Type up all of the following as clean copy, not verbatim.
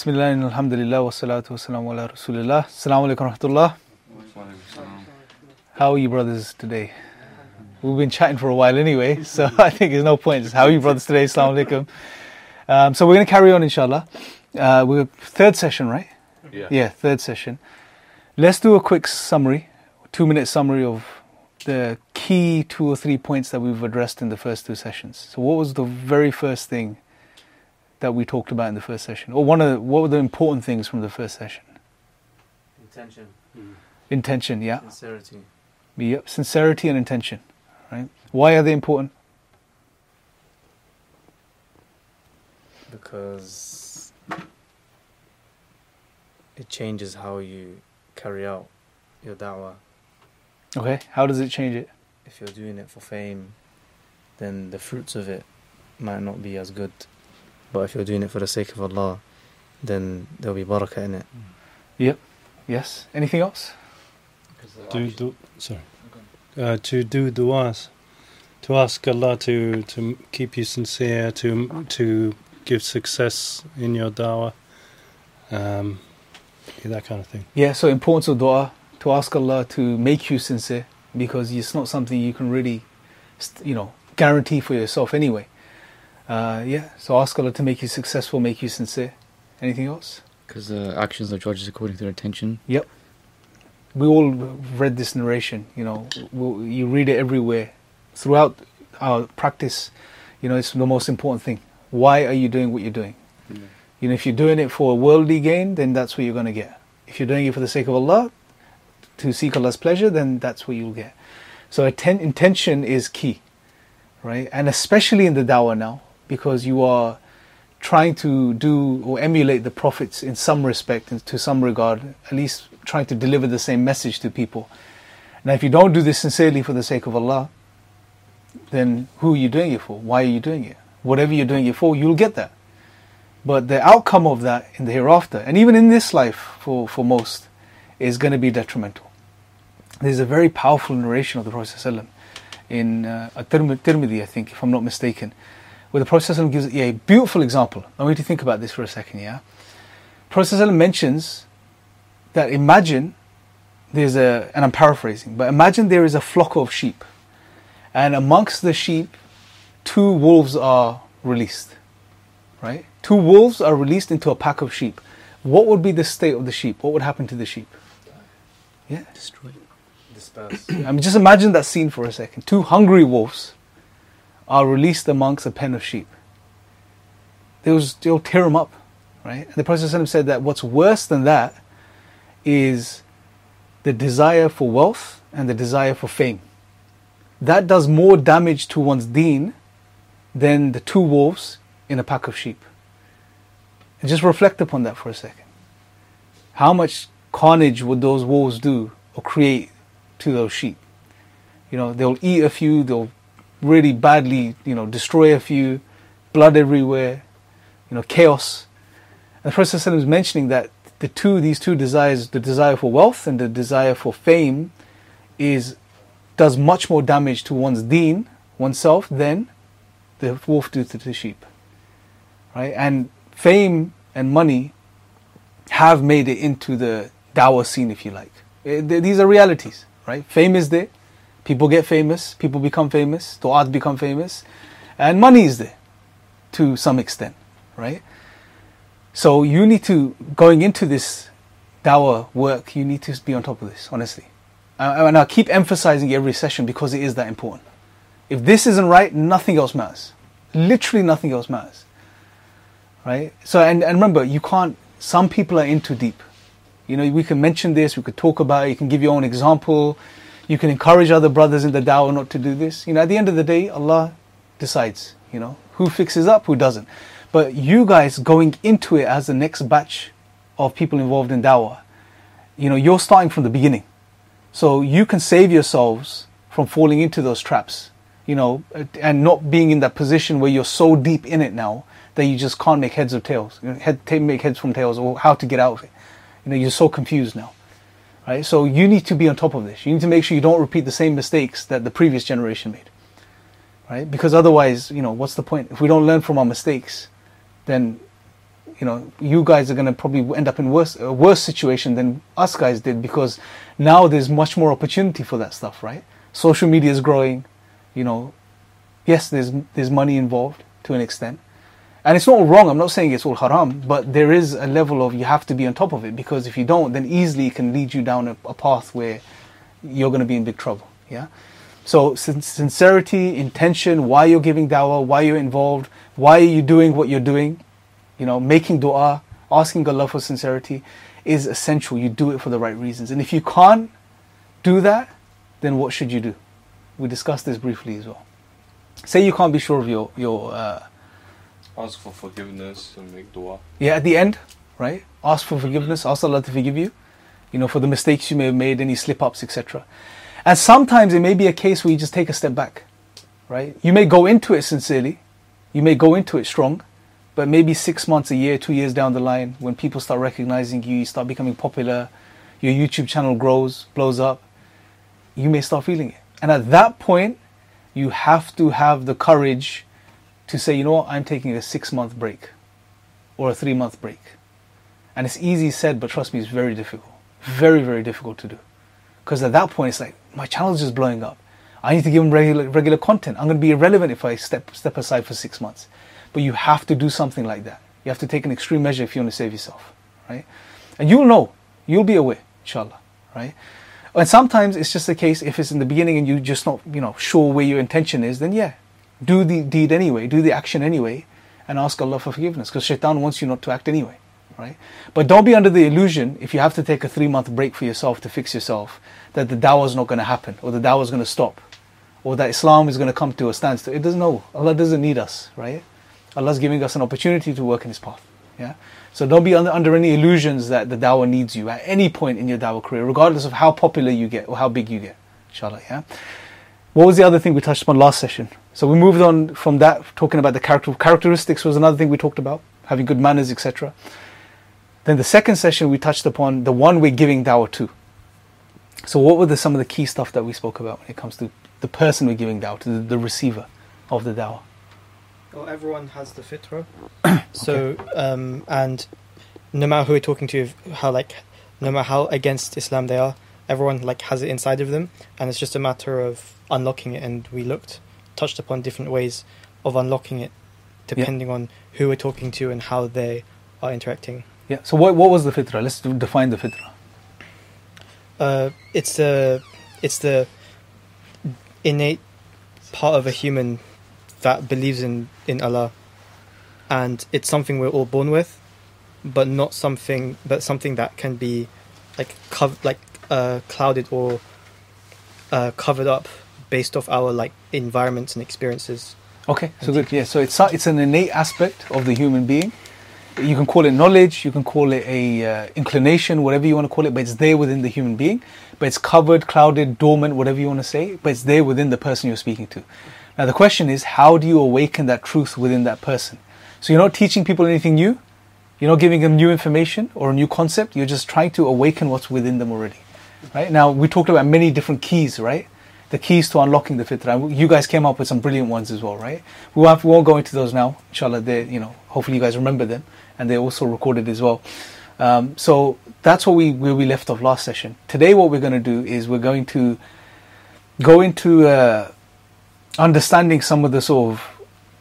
Bismillah, alhamdulillah, wa salatu wa salamu ala rasulillah. Assalamu alaikum rahmatullah. How are you brothers today? We've been chatting for a while anyway, so I think there's no point. Just how are you brothers today? Assalamu alaikum. So we're going to carry on inshallah. We're third session, right? Yeah, third session. Let's do a quick summary, 2-minute summary of the key 2 or 3 points that we've addressed in the first 2 sessions. So what was the very first thing that we talked about in the first session? Or what were the important things from the first session? Intention. Intention, yeah. Sincerity. Yep, sincerity and intention, right? Why are they important? Because it changes how you carry out your da'wah. Okay, how does it change it? If you're doing it for fame, then the fruits of it might not be as good. But if you're doing it for the sake of Allah, then there'll be barakah in it. Yep, yes. Anything else? To do du'as, to ask Allah to keep you sincere, to give success in your da'wah, that kind of thing. Yeah, so importance of dua, to ask Allah to make you sincere, because it's not something you can really, guarantee for yourself anyway. So ask Allah to make you successful, make you sincere. Anything else? Because the actions are judged according to their intention. Yep. We all read this narration, you read it everywhere. Throughout our practice, it's the most important thing. Why are you doing what you're doing? If you're doing it for worldly gain, then that's what you're going to get. If you're doing it for the sake of Allah, to seek Allah's pleasure, then that's what you'll get. So intention is key, right? And especially in the da'wah now, because you are trying to do or emulate the prophets in some respect, and to some regard, at least trying to deliver the same message to people. Now, if you don't do this sincerely for the sake of Allah, then who are you doing it for? Why are you doing it? Whatever you're doing it for, you'll get that. But the outcome of that in the hereafter, and even in this life for most, is going to be detrimental. There's a very powerful narration of the Prophet ﷺ in Tirmidhi, I think, if I'm not mistaken, where the Prophet ﷺ gives a beautiful example. I want you to think about this for a second, yeah? Prophet ﷺ mentions that imagine and I'm paraphrasing, but imagine there is a flock of sheep, and amongst the sheep, 2 wolves are released, right? 2 wolves are released into a pack of sheep. What would be the state of the sheep? What would happen to the sheep? Yeah. Destroyed. Disperse. Just imagine that scene for a second. 2 hungry wolves are released amongst a pen of sheep. They'll tear them up, right? And the Prophet ﷺ said that what's worse than that is the desire for wealth and the desire for fame. That does more damage to one's deen than the 2 wolves in a pack of sheep. And just reflect upon that for a second. How much carnage would those wolves do or create to those sheep? They'll eat a few, they'll really badly, destroy a few, blood everywhere, chaos. And the Prophet ﷺ is mentioning that these two desires, the desire for wealth and the desire for fame, does much more damage to one's deen, oneself, than the wolf do to the sheep. Right? And fame and money have made it into the dawah scene, if you like. These are realities, right? Fame is there. People get famous. People become famous. Du'at become famous. And money is there to some extent, right? So you need to, going into this dawah work, you need to be on top of this, honestly. And I keep emphasizing every session because it is that important. If this isn't right, nothing else matters. Literally nothing else matters. Right? So, and remember, some people are in too deep. We can mention this, we could talk about it, you can give your own example, you can encourage other brothers in the da'wah not to do this. At the end of the day, Allah decides, who fixes up, who doesn't. But you guys going into it as the next batch of people involved in da'wah, you're starting from the beginning. So you can save yourselves from falling into those traps, and not being in that position where you're so deep in it now that you just can't make heads or tails, make heads from tails, or how to get out of it. You're so confused now, right? So you need to be on top of this. You need to make sure you don't repeat the same mistakes that the previous generation made, right? Because otherwise, what's the point? If we don't learn from our mistakes, then you guys are going to probably end up in a worse situation than us guys did, because now there's much more opportunity for that stuff, right? Social media is growing, yes, there's money involved to an extent. And it's not wrong, I'm not saying it's all haram, but there is a level of you have to be on top of it, because if you don't, then easily it can lead you down a path where you're going to be in big trouble, yeah? So sincerity, intention, why you're giving dawah, why you're involved, why are you doing what you're doing, making dua, asking Allah for sincerity is essential. You do it for the right reasons. And if you can't do that, then what should you do? We discussed this briefly as well. Say you can't be sure of your ask for forgiveness and make dua. Yeah, at the end, right? Ask for forgiveness, ask Allah to forgive you, for the mistakes you may have made, any slip-ups, etc. And sometimes it may be a case where you just take a step back, right? You may go into it sincerely, you may go into it strong, but maybe 6 months, a year, 2 years down the line, when people start recognizing you, you start becoming popular, your YouTube channel grows, blows up, you may start feeling it. And at that point, you have to have the courage to say, you know what, I'm taking a 6-month break or a 3-month break. And it's easy said, but trust me, it's very difficult. Very, very difficult to do. Because at that point, it's like, my channel is just blowing up. I need to give them regular content. I'm going to be irrelevant if I step aside for 6 months. But you have to do something like that. You have to take an extreme measure if you want to save yourself, right? And you'll know. You'll be aware, inshallah, right? And sometimes it's just a case, if it's in the beginning and you're just not, sure where your intention is, then yeah, do the deed anyway, do the action anyway, and ask Allah for forgiveness, because shaitan wants you not to act anyway, right? But don't be under the illusion, if you have to take a 3-month break for yourself to fix yourself, that the dawah is not going to happen, or the dawah is going to stop, or that Islam is going to come to a standstill. It doesn't know. Allah doesn't need us, right? Allah's giving us an opportunity to work in His path, yeah? So don't be under any illusions that the dawah needs you at any point in your dawah career, regardless of how popular you get or how big you get, inshallah, yeah? What was the other thing we touched upon last session? So we moved on from that, talking about the characteristics was another thing we talked about, having good manners, etc. Then the second session we touched upon the one we're giving dawah to. So what were some of the key stuff that we spoke about when it comes to the person we're giving dawah to, the receiver of the dawah? Well, everyone has the fitrah. So, and no matter who we're talking to, no matter how against Islam they are, everyone has it inside of them, and it's just a matter of unlocking it. And we touched upon different ways of unlocking it, depending on who we're talking to and how they are interacting. Yeah. So what was the fitrah? Let's define the fitrah. It's the innate part of a human that believes in Allah, and it's something we're all born with, but something that can be clouded or covered up based off our environments and experiences. Okay, so good. Yeah, so it's an innate aspect of the human being. You can call it knowledge, you can call it a inclination, whatever you want to call it, but it's there within the human being. But it's covered, clouded, dormant, whatever you want to say, but it's there within the person you're speaking to. Now the question is, how do you awaken that truth within that person? So you're not teaching people anything new, you're not giving them new information or a new concept, you're just trying to awaken what's within them already. Right? Now we talked about many different keys, right? The keys to unlocking the fitrah. You guys came up with some brilliant ones as well, right? We won't go into those now, inshallah. Hopefully you guys remember them, and they're also recorded as well. So that's where we left off last session. Today what we're going to do is we're going to go into understanding some of the sort of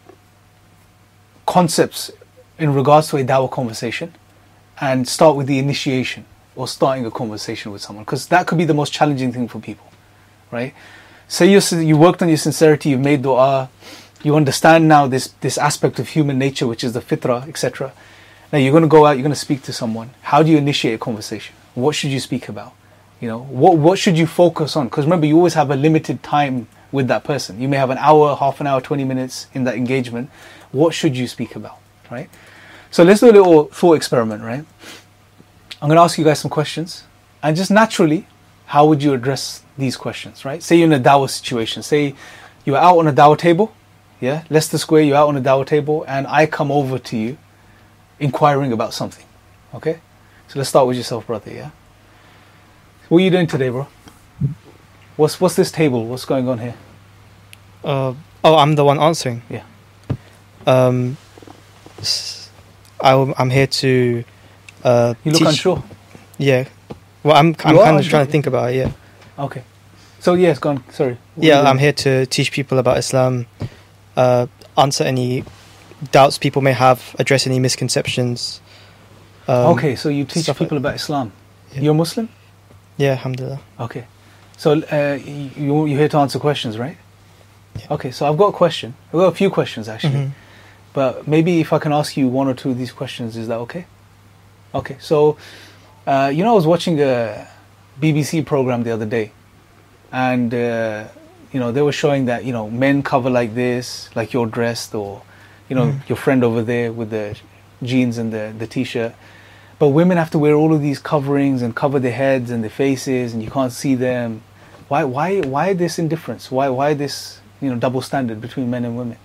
concepts in regards to a dawah conversation, and start with the initiation or starting a conversation with someone, because that could be the most challenging thing for people, right? Say you worked on your sincerity, you've made dua, you understand now this aspect of human nature, which is the fitrah, etc. Now you're going to go out, you're going to speak to someone. How do you initiate a conversation? What should you speak about? What should you focus on? Because remember, you always have a limited time with that person. You may have an hour, half an hour, 20 minutes in that engagement. What should you speak about, right? So let's do a little thought experiment, right? I'm going to ask you guys some questions, and just naturally, how would you address these questions, right? Say you're in a dawah situation. Say you're out on a dawah table, yeah? Leicester Square, you're out on a dawah table, and I come over to you inquiring about something, okay? So let's start with yourself, brother, yeah? What are you doing today, bro? What's this table? What's going on here? I'm the one answering. Yeah. I'm here to You look teach. unsure. Yeah. Well, I'm You are kind of unsure, trying to yeah. think about it. Yeah. Okay. So yes, go on. Sorry. What Yeah, are you I'm doing? here to teach people about Islam, answer any doubts people may have, address any misconceptions. Okay, so you teach stuff people about Islam. Yeah. You're Muslim? Yeah, alhamdulillah. Okay. So you're here to answer questions, right? Yeah. Okay, so I've got a question. I've got a few questions actually. Mhm. But maybe if I can ask you one or two of these questions, is that okay? Okay, so I was watching a BBC program the other day, and they were showing that men cover like this, like you're dressed, or your friend over there with the jeans and the t-shirt. But women have to wear all of these coverings and cover their heads and their faces, and you can't see them. Why this indifference? Why this double standard between men and women?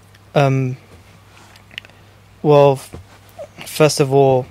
Well, first of all,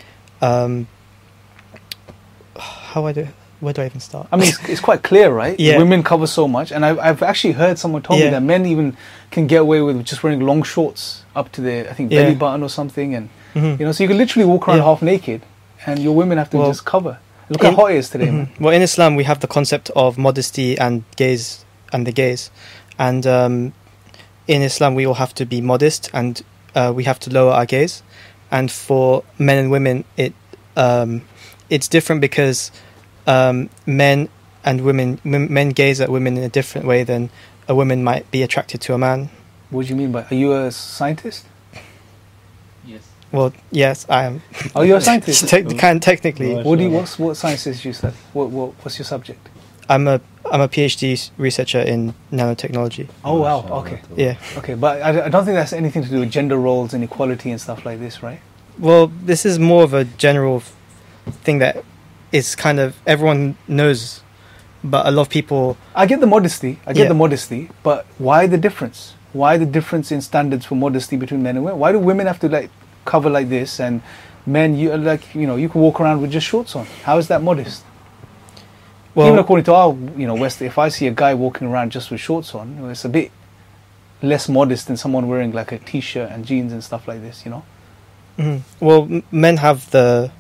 where do I even start? I mean, it's quite clear, right? Yeah. Women cover so much, and I've actually heard someone told me Yeah. that men even can get away with just wearing long shorts up to their, I think, Yeah. belly button or something, and Mhm. so you can literally walk around Yeah. half naked, and your women have to Well, just cover. Look how in- hot it is today, Mhm. man. Well, in Islam, we have the concept of modesty and gaze, and the gaze. And in Islam, we all have to be modest, and we have to lower our gaze. And for men and women, it's different because men and men gaze at women in a different way than a woman might be attracted to a man. What do you mean by? Are you a scientist? Yes. Well, yes, I am. Are you a scientist? Technically, Right. What sciences do you study? What's your subject? I'm a PhD researcher in nanotechnology. Oh wow, okay, Yeah. okay, but I don't think that's anything to do with gender roles and equality and stuff like this, right? Well, this is more of a general thing that is kind of everyone knows, but a lot of people. I get the modesty. Yeah. But why the difference? Why the difference in standards for modesty between men and women? Why do women have to cover like this, and men you can walk around with just shorts on? How is that modest? Well, Even according to our West, if I see a guy walking around just with shorts on, it's a bit less modest than someone wearing like a t-shirt and jeans and stuff like this. mhm. Well, men have the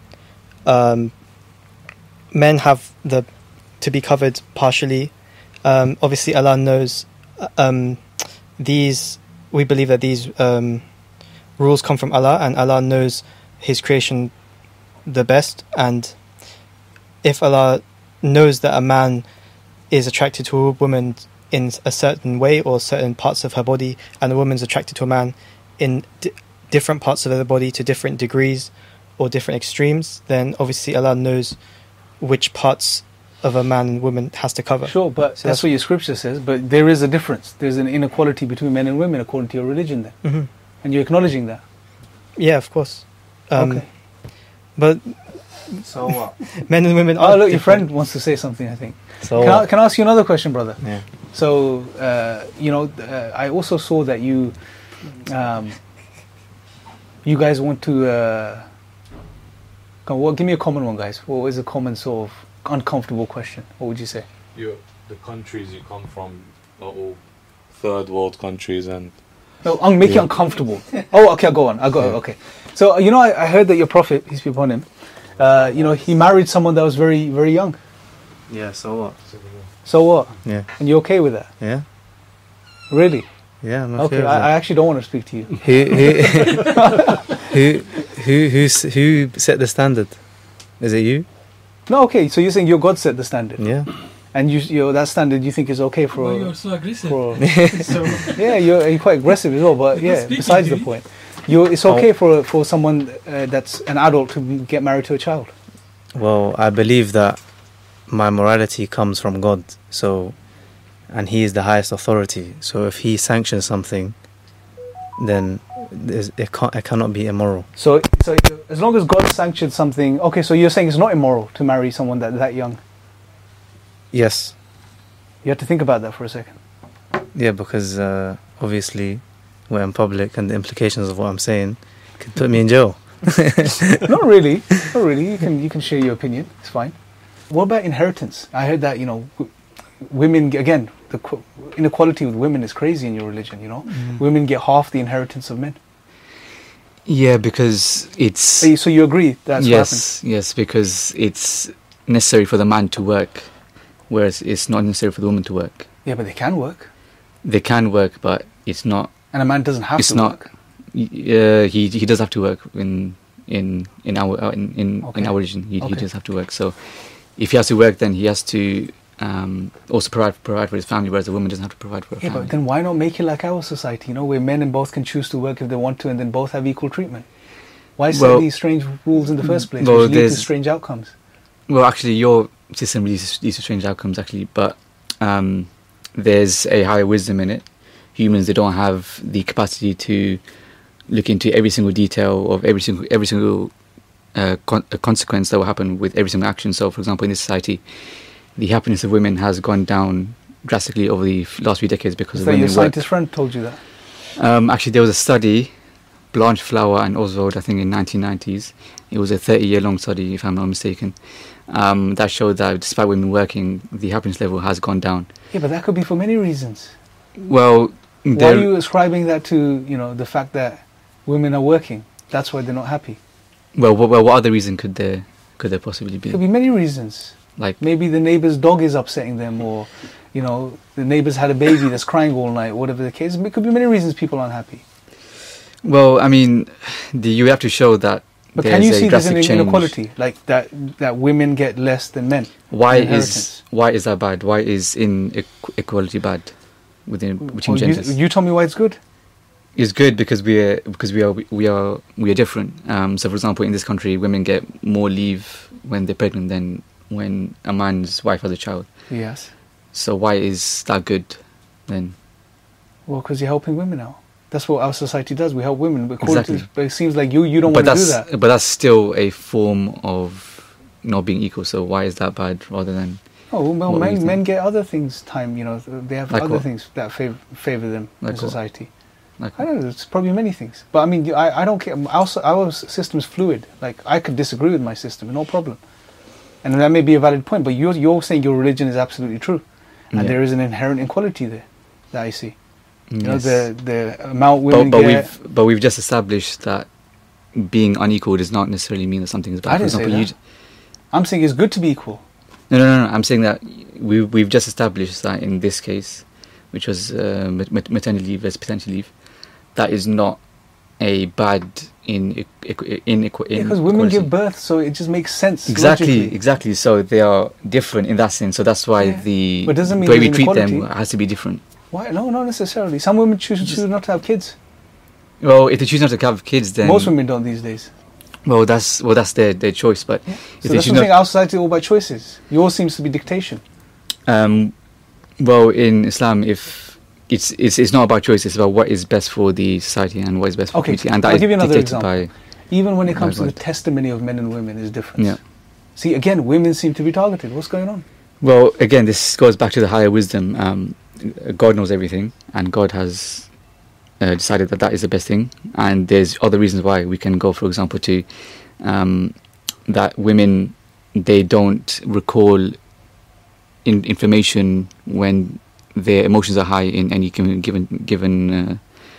to be covered partially. Obviously, Allah knows these. We believe that these rules come from Allah, and Allah knows His creation the best. And if Allah knows that a man is attracted to a woman in a certain way or certain parts of her body, and a woman's attracted to a man in different parts of their body to different degrees or different extremes, then obviously Allah knows which parts of a man and woman has to cover. Sure, but So that's what your scripture says. But there is a difference. There's an inequality between men and women according to your religion, then, Mhm. and you're acknowledging that. Yeah, of course. Okay. But So what? men and women Oh, are look, your different. friend wants to say something. I think. So Can I ask you another question, brother? yeah. So, I also saw that you guys want to. Give me a common one, guys. What is a common sort of uncomfortable question? What would you say? The countries you come from are all third world countries, and No, make it uncomfortable. Oh, okay, go on. Okay. So, I heard that your Prophet, peace be upon him, he married someone that was very, very young. Yeah. So what? So what? Yeah. And you're okay with that? Yeah. Really? Yeah. I'm Okay, with I that. actually don't want to speak to you. Who set the standard? Is it you? No, okay, so you're saying your God set the standard. Yeah. And that standard you think is okay for... Why you're so aggressive? for So, yeah, you're quite aggressive as well, but You're yeah, speaking besides to the me. point. It's okay for someone that's an adult to get married to a child. Well, I believe that my morality comes from God. So, and He is the highest authority. So, if He sanctions something, then it cannot be immoral. So as long as God sanctioned something... Okay, so you're saying it's not immoral to marry someone that young. Yes. You have to think about that for a second. Yeah, because obviously we're in public, and the implications of what I'm saying could put me in jail. Not really. Not really. You can share your opinion. It's fine. What about inheritance? I heard that women again the inequality with women is crazy in your religion. Women get half the inheritance of men. Yeah, because it's So you agree that's what happened? yes, because it's necessary for the man to work, whereas it's not necessary for the woman to work. Yeah, but they can work. They can work, but it's not. And a man doesn't have It's to not- work. He does have to work in our religion. He Okay. does have to work. So if he has to work, then he has to also provide for his family, whereas the woman doesn't have to provide for her Yeah, family. but then why not make it like our society, you know, where men and both can choose to work if they want to and then both have equal treatment? Why set Well- these strange rules in the first place, well, which lead to there's- strange outcomes? Well, actually, your system leads to strange outcomes, actually, but there's a higher wisdom in it. Humans, they don't have the capacity to look into every single detail of every single consequence that will happen with every single action. So, for example, in this society, the happiness of women has gone down drastically over the last few decades because Is of that your women work. scientist friend told you that? Actually, there was a study, Blanche Flower and Oswald, I think in 1990s. It was a 30-year-long study, if I'm not mistaken, that showed that despite women working, the happiness level has gone down. Yeah, but that could be for many reasons. Well, Why are you ascribing that to, you know, the fact that women are working? That's why they're not happy. what other reason could there possibly There could be? be many reasons. Like, Maybe the neighbour's dog is upsetting them, or, you know, the neighbour's had a baby that's crying all night, whatever the case. It could be many reasons people aren't happy. well, I mean, you have to show that But there's can you a see there's an drastic change. inequality, like that women get less than men? Why inheritance? is that bad? Why is inequality bad between Well, genders? you tell me why it's good. It's good because we are different. So, for example, in this country, women get more leave when they're pregnant than when a man's wife has a child. Yes. So, why is that good then? Well, because you're helping women out. That's what our society does. We help women. But according Exactly. but it seems like you don't want to do that. But that's still a form of not being equal. So, why is that bad rather than? Oh, well, What do you think? men get other things time. You know, they have Like other what? things that favor them Like in what? society. Like, I don't know. It's probably many things. But I mean, I don't care. Our system's fluid. Like I could disagree with my system, no problem. And that may be a valid point. But you're saying your religion is absolutely true, and Yeah. there is an inherent inequality there that I see. You know, yes. the amount women but get. we've just established that being unequal does not necessarily mean that something is bad. I didn't say you that. I'm saying it's good to be equal. No. I'm saying that we've just established that in this case, which was maternity leave versus paternity leave, that is not a bad Because women give birth, so it just makes sense. logically. Exactly. So they are different in that sense. So that's why Yeah. the But doesn't mean way we there's treat them inequality. has to be different. Why? No, not necessarily. Some women choose not to have kids. Well, if they choose not to have kids, then Most women don't these days. well, that's their choice. But So if that's they what I'm choose saying. not, Our society is all by choices. Yours seems to be dictation. well, in Islam, if it's not about choice, it's about what is best for the society and what is best for Okay, the community, and that I'll is give you another dictated example. by. Even when it comes to the Right. testimony of men and women is different. Yeah. See, again, women seem to be targeted. What's going on? Well, again, this goes back to the higher wisdom. God knows everything, and God has decided that is the best thing. And there's other reasons why. We can go, for example, to that women, they don't recall information when their emotions are high in any given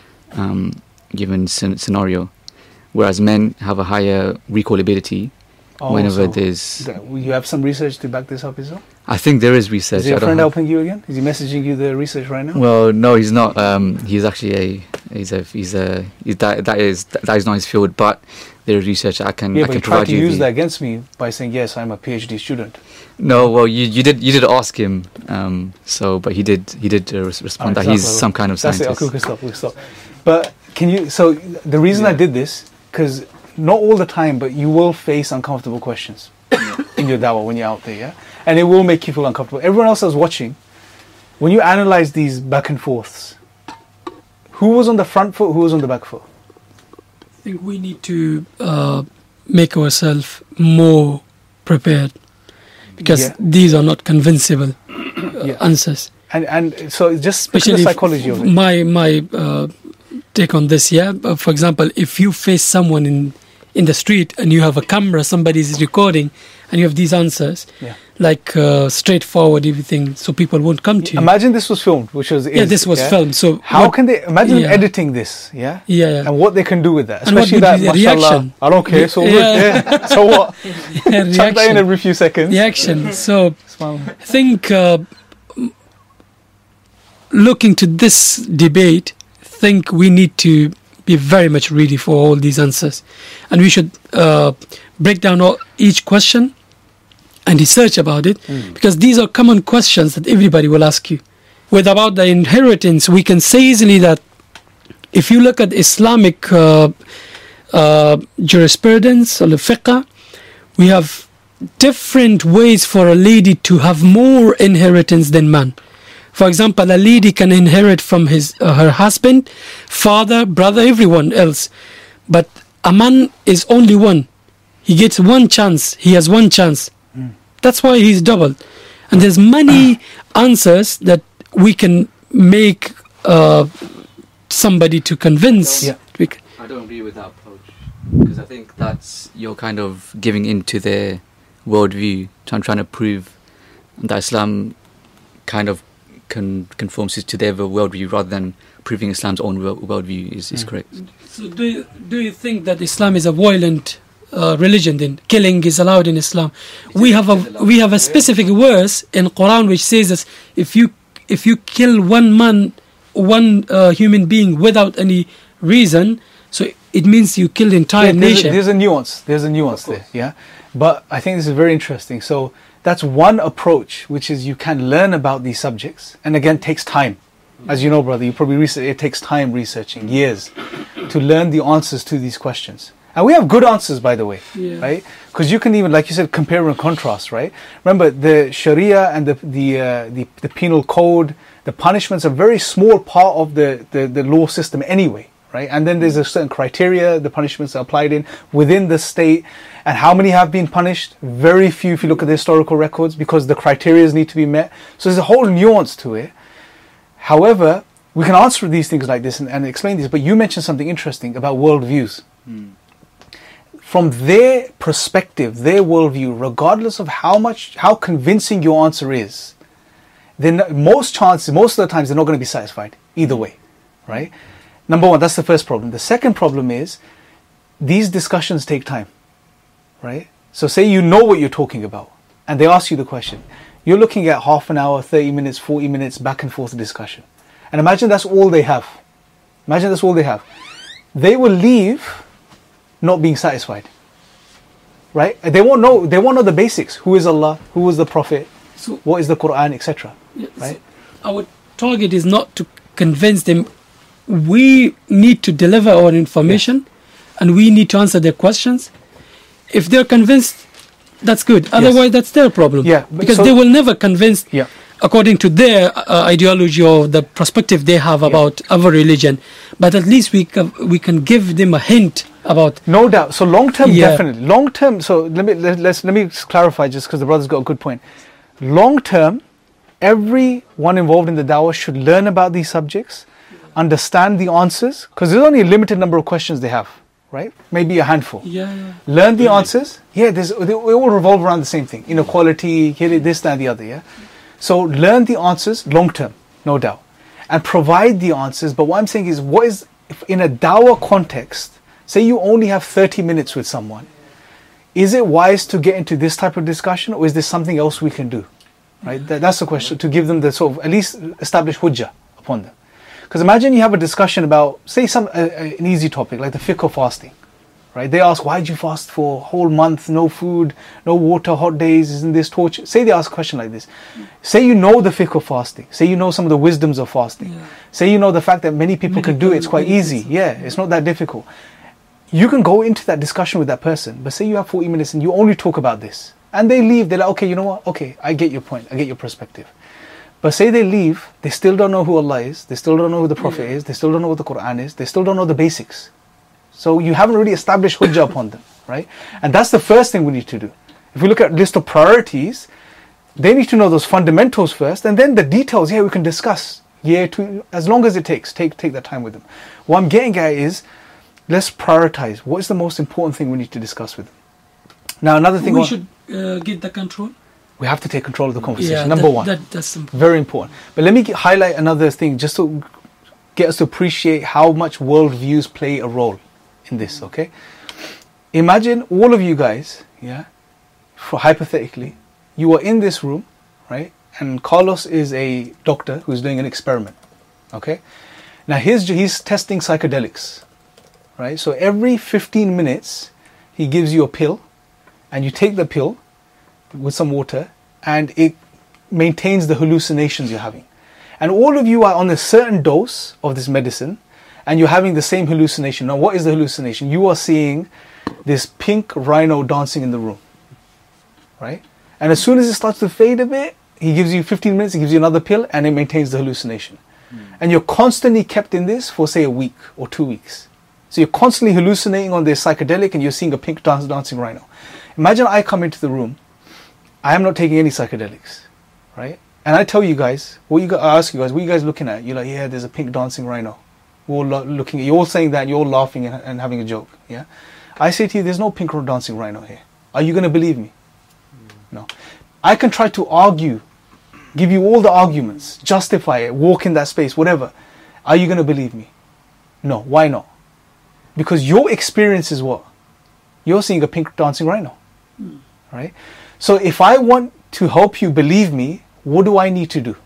scenario, whereas men have a higher recall ability whenever so there's. you have some research to back this up, is there? I think there is research. Is your I don't friend have- helping you again? Is he messaging you the research right now? Well, no, he's not. He's actually that is not his field. But there is research I can yeah, I but can he tried provide to you. use that against me by saying, yes, I'm a PhD student. No, well, you did ask him. But he did respond that he's some kind of That's scientist. it. Okay, we can stop. But can you? So the reason I did this, because not all the time, but you will face uncomfortable questions in your dawah when you're out there, yeah, and it will make you feel uncomfortable. Everyone else that's watching, when you analyze these back and forths, who was on the front foot, who was on the back foot? I think we need to make ourselves more prepared, because Yeah. these are not convincible Yeah. answers. And so just speak to Especially the psychology of it. my take on this, yeah. For example, if you face someone in the street and you have a camera, somebody is recording, and you have these answers, Yeah. like straightforward everything, so people won't come to you. Imagine this was filmed, which was This was filmed. So how can they imagine them Yeah. editing this? Yeah, Yeah. and what they can do with that, And what especially would that be the mashallah, reaction? I don't care. So Yeah. so what? Chuck that in reaction. every few seconds. Reaction. So Subhanallah. I think looking to this debate, I think we need to be very much ready for all these answers, and we should break down each question and research about it, because these are common questions that everybody will ask you. With about the inheritance, we can say easily that if you look at Islamic jurisprudence or the fiqh, we have different ways for a lady to have more inheritance than man. For example, a lady can inherit from her husband, father, brother, everyone else. But a man is only one. He gets one chance. He has one chance. That's why he's doubled. And there's many answers that we can make somebody to convince. Yeah. I don't agree with that approach, because I think that's you're kind of giving into their worldview, trying to prove that Islam kind of conforms to their worldview rather than proving Islam's own worldview is correct. So do you think that Islam is a violent religion? Then killing is allowed in Islam. We have a specific verse in Quran which says that if you kill one human being without any reason, so it means you kill the entire nation. There's a nuance. There's a nuance there. Yeah, but I think this is very interesting. So that's one approach, which is you can learn about these subjects, and again takes time. As you know, brother, you probably it takes time researching, years, to learn the answers to these questions. And we have good answers, by the way, right? Because you can even, like you said, compare and contrast, right? Remember, the Sharia and the penal code, the punishments are a very small part of the law system anyway, right? And then there's a certain criteria the punishments are applied in within the state. And how many have been punished? Very few if you look at the historical records, because the criteria need to be met. So there's a whole nuance to it. However, we can answer these things like this and explain these, but you mentioned something interesting about worldviews. From their perspective, their worldview, regardless of how convincing your answer is, then most of the times they're not going to be satisfied either way, right? Number one, that's the first problem. The second problem is these discussions take time, right? So say you know what you're talking about and they ask you the question. You're looking at half an hour, 30 minutes, 40 minutes back and forth discussion. And imagine that's all they have. Imagine that's all they have. They will leave not being satisfied, right? They won't know the basics. Who is Allah? Who is the Prophet? So, what is the Quran, etc. Right? So our target is not to convince them. We need to deliver our information, and we need to answer their questions. If they're convinced, that's good. Otherwise, that's their problem. Yeah, because they will never convince Yeah. according to their ideology or the perspective they have about our religion. But at least we can give them a hint about. No doubt. So long term, Yeah. definitely. Long term. So let me clarify, just because the brother's got a good point. Long term, everyone involved in the dawah should learn about these subjects, understand the answers, because there's only a limited number of questions they have, right? Maybe a handful. Yeah. Learn the answers. Yeah, they all revolve around the same thing: inequality, this, that, and the other. Yeah. So learn the answers long term, no doubt, and provide the answers. But what I'm saying is, what is if in a dawah context? Say you only have 30 minutes with someone. Is it wise to get into this type of discussion, or is there something else we can do? Right? That's the question, to give them the sort of, at least establish hujjah upon them. Because imagine you have a discussion about, say, an easy topic like the fiqh of fasting. Right? They ask, why did you fast for a whole month, no food, no water, hot days, isn't this torture? Say they ask a question like this. Say you know the fiqh of fasting. Say you know some of the wisdoms of fasting. Yeah. Say you know the fact that many people can do it, it's quite easy. Yeah, it's not that difficult. You can go into that discussion with that person, but say you have 40 minutes and you only talk about this. And they leave, they're like, okay, you know what? Okay, I get your point, I get your perspective. But say they leave, they still don't know who Allah is, they still don't know who the Prophet is, they still don't know what the Quran is, they still don't know the basics. So you haven't really established hujjah upon them, right? And that's the first thing we need to do. If we look at list of priorities, they need to know those fundamentals first, and then the details, we can discuss. As long as it takes, take that time with them. What I'm getting at is, let's prioritize. What is the most important thing we need to discuss with them? Now, another thing we should get the control. We have to take control of the conversation. Yeah, Number one. That's important. Very important. But let me highlight another thing just to get us to appreciate how much worldviews play a role in this, okay? Imagine all of you guys, yeah, for hypothetically, you are in this room, right? And Carlos is a doctor who's doing an experiment, okay? Now he's testing psychedelics, right? So every 15 minutes, he gives you a pill, and you take the pill with some water, and it maintains the hallucinations you're having. And all of you are on a certain dose of this medicine, and you're having the same hallucination. Now, what is the hallucination? You are seeing this pink rhino dancing in the room, right? And as soon as it starts to fade a bit, he gives you 15 minutes, he gives you another pill, and it maintains the hallucination. And you're constantly kept in this for, say, a week or 2 weeks. So you're constantly hallucinating on this psychedelic, and you're seeing a pink dancing rhino. Imagine I come into the room, I am not taking any psychedelics, right? And I tell you guys, I ask you guys, what are you guys looking at? You're like, yeah, there's a pink dancing rhino. We're all looking at, you're all saying that, and you're all laughing and having a joke, yeah? I say to you, there's no pink dancing rhino here. Are you going to believe me? No. I can try to argue, give you all the arguments, justify it, walk in that space, whatever. Are you going to believe me? No. Why not? Because your experience is what? You're seeing a pink dancing rhino, right? So if I want to help you believe me, what do I need to do?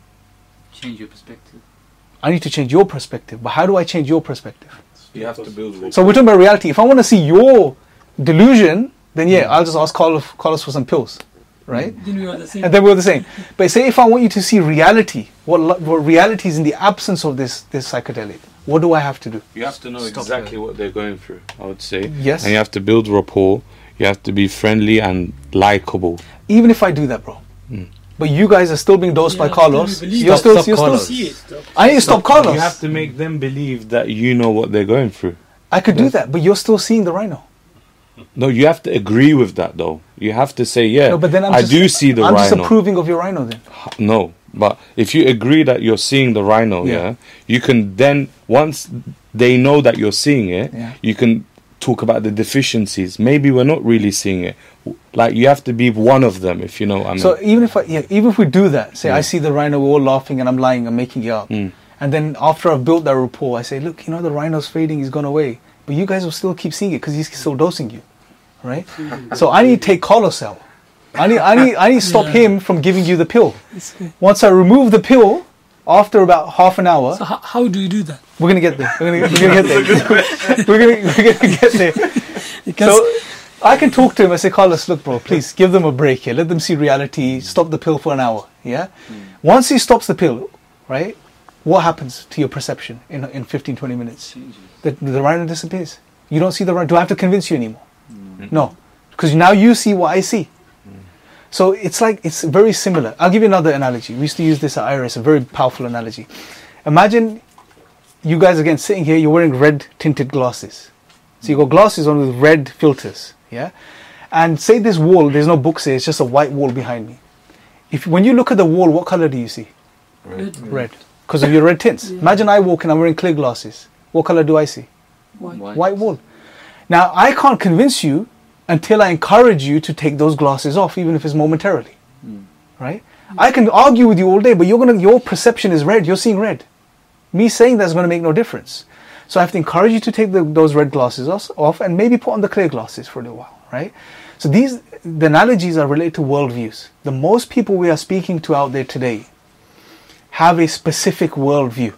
Change your perspective. I need to change your perspective. But how do I change your perspective? You have to build rapport. So we're talking about reality. If I want to see your delusion, then yeah, I'll just ask Carlos for some pills, right? Then we are the same. And then we're the same. But say if I want you to see reality, what reality is in the absence of this psychedelic, what do I have to do? You have to know exactly what they're going through, I would say. Yes. And you have to build rapport. You have to be friendly and likable. Even if I do that, bro. But you guys are still being dosed by Yeah, Carlos. then we believe You're it. still, Stop you're Carlos. still. I need to stop Carlos. You have to make them believe that you know what they're going through. I could do that, but you're still seeing the rhino. No, you have to agree with that, though. You have to say, yeah, No, but then I do see the I'm rhino. just approving of your rhino then. No, but if you agree that you're seeing the rhino, Yeah. you can then, once they know that you're seeing it, Yeah. you can talk about the deficiencies. Maybe we're not really seeing it. Like, you have to be one of them, if you know what I mean. So even if we do that, say I see the rhino, we're all laughing and I'm lying, I'm making it up. Mm. And then after I've built that rapport, I say, look, the rhino's fading, he's gone away. But you guys will still keep seeing it because he's still dosing you. Right? So I need to take Carlos out. I need to stop him from giving you the pill. Once I remove the pill, after about half an hour, So how do you do that? we're gonna get there. We're gonna get there. we're gonna get there. Because So I can talk to him. I say, Carlos, look, bro, please give them a break here. Let them see reality. Stop the pill for an hour. Yeah. Once he stops the pill, right? What happens to your perception in 15, 20 minutes? The rhino disappears. You don't see the rhino. Do I have to convince you anymore? No, because now you see what I see. So it's very similar. I'll give you another analogy. We used to use this at IRIS, a very powerful analogy. Imagine you guys again sitting here, you're wearing red tinted glasses. So you got glasses on with red filters, yeah? And say this wall, there's no books here, it's just a white wall behind me. When you look at the wall, what color do you see? Red. Because of your red tints. Yeah. Imagine I walk in, I'm wearing clear glasses. What color do I see? White wall. Now, I can't convince you until I encourage you to take those glasses off, even if it's momentarily. Right? I can argue with you all day, but your perception is red. You're seeing red. Me saying that's going to make no difference. So I have to encourage you to take those red glasses off and maybe put on the clear glasses for a little while. Right? So the analogies are related to worldviews. The most people we are speaking to out there today have a specific worldview.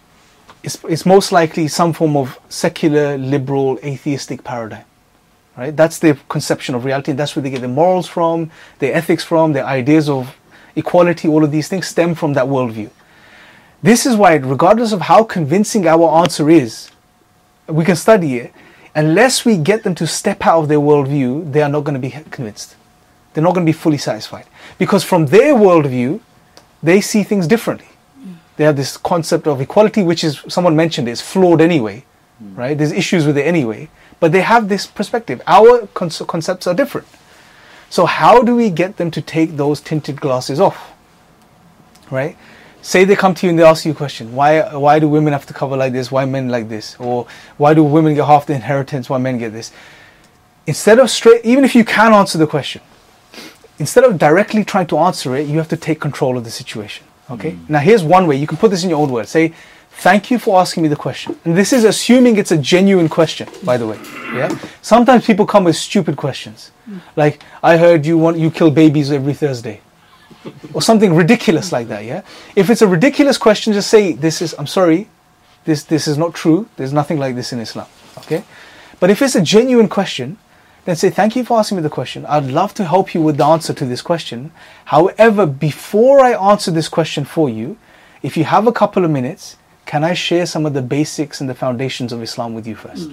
It's most likely some form of secular, liberal, atheistic paradigm. Right? That's their conception of reality, and that's where they get their morals from, their ethics from, their ideas of equality. All of these things stem from that worldview. This is why, regardless of how convincing our answer is, we can study it. Unless we get them to step out of their worldview, they are not going to be convinced. They're not going to be fully satisfied. Because from their worldview, they see things differently. They have this concept of equality, which is, someone mentioned, is flawed anyway. Right? There's issues with it anyway. But they have this perspective. Our concepts are different. So how do we get them to take those tinted glasses off? Right? Say they come to you and they ask you a question. Why do women have to cover like this? Why men like this? Or why do women get half the inheritance? Why men get this? Instead of even if you can answer the question, instead of directly trying to answer it, you have to take control of the situation. Okay? Now here's one way. You can put this in your own words. Say, thank you for asking me the question. And this is assuming it's a genuine question, by the way. Yeah. Sometimes people come with stupid questions. Like, I heard you kill babies every Thursday. Or something ridiculous like that, yeah? If it's a ridiculous question, just say, I'm sorry, this is not true. There's nothing like this in Islam. Okay? But if it's a genuine question, then say, thank you for asking me the question. I'd love to help you with the answer to this question. However, before I answer this question for you, if you have a couple of minutes, can I share some of the basics and the foundations of Islam with you first?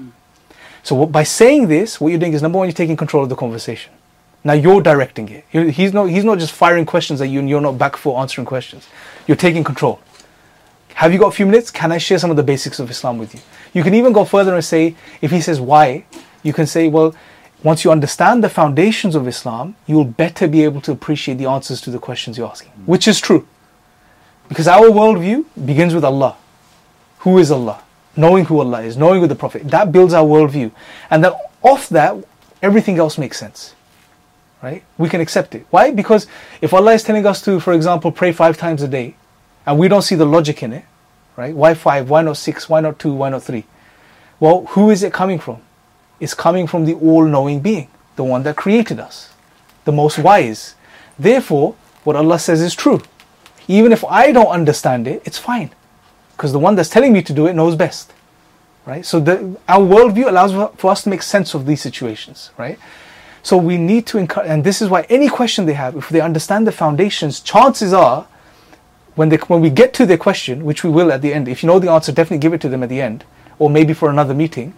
So by saying this, what you're doing is, number one, you're taking control of the conversation. Now you're directing it. He's not just firing questions at you and you're not back for answering questions. You're taking control. Have you got a few minutes? Can I share some of the basics of Islam with you? You can even go further and say, if he says why, you can say, well, once you understand the foundations of Islam, you'll better be able to appreciate the answers to the questions you're asking. Which is true. Because our worldview begins with Allah. Who is Allah? Knowing who Allah is, knowing who the Prophet. That builds our worldview. And then off that, everything else makes sense. Right? We can accept it. Why? Because if Allah is telling us to, for example, pray 5 times a day, and we don't see the logic in it, right? Why 5? Why not 6? Why not 2? Why not 3? Well, who is it coming from? It's coming from the all-knowing being, the one that created us, the most wise. Therefore, what Allah says is true. Even if I don't understand it, it's fine. Because the one that's telling me to do it knows best. Right? So our worldview allows for us to make sense of these situations. Right? So we need to encourage, and this is why any question they have, if they understand the foundations, chances are, when we get to their question, which we will at the end, if you know the answer, definitely give it to them at the end, or maybe for another meeting,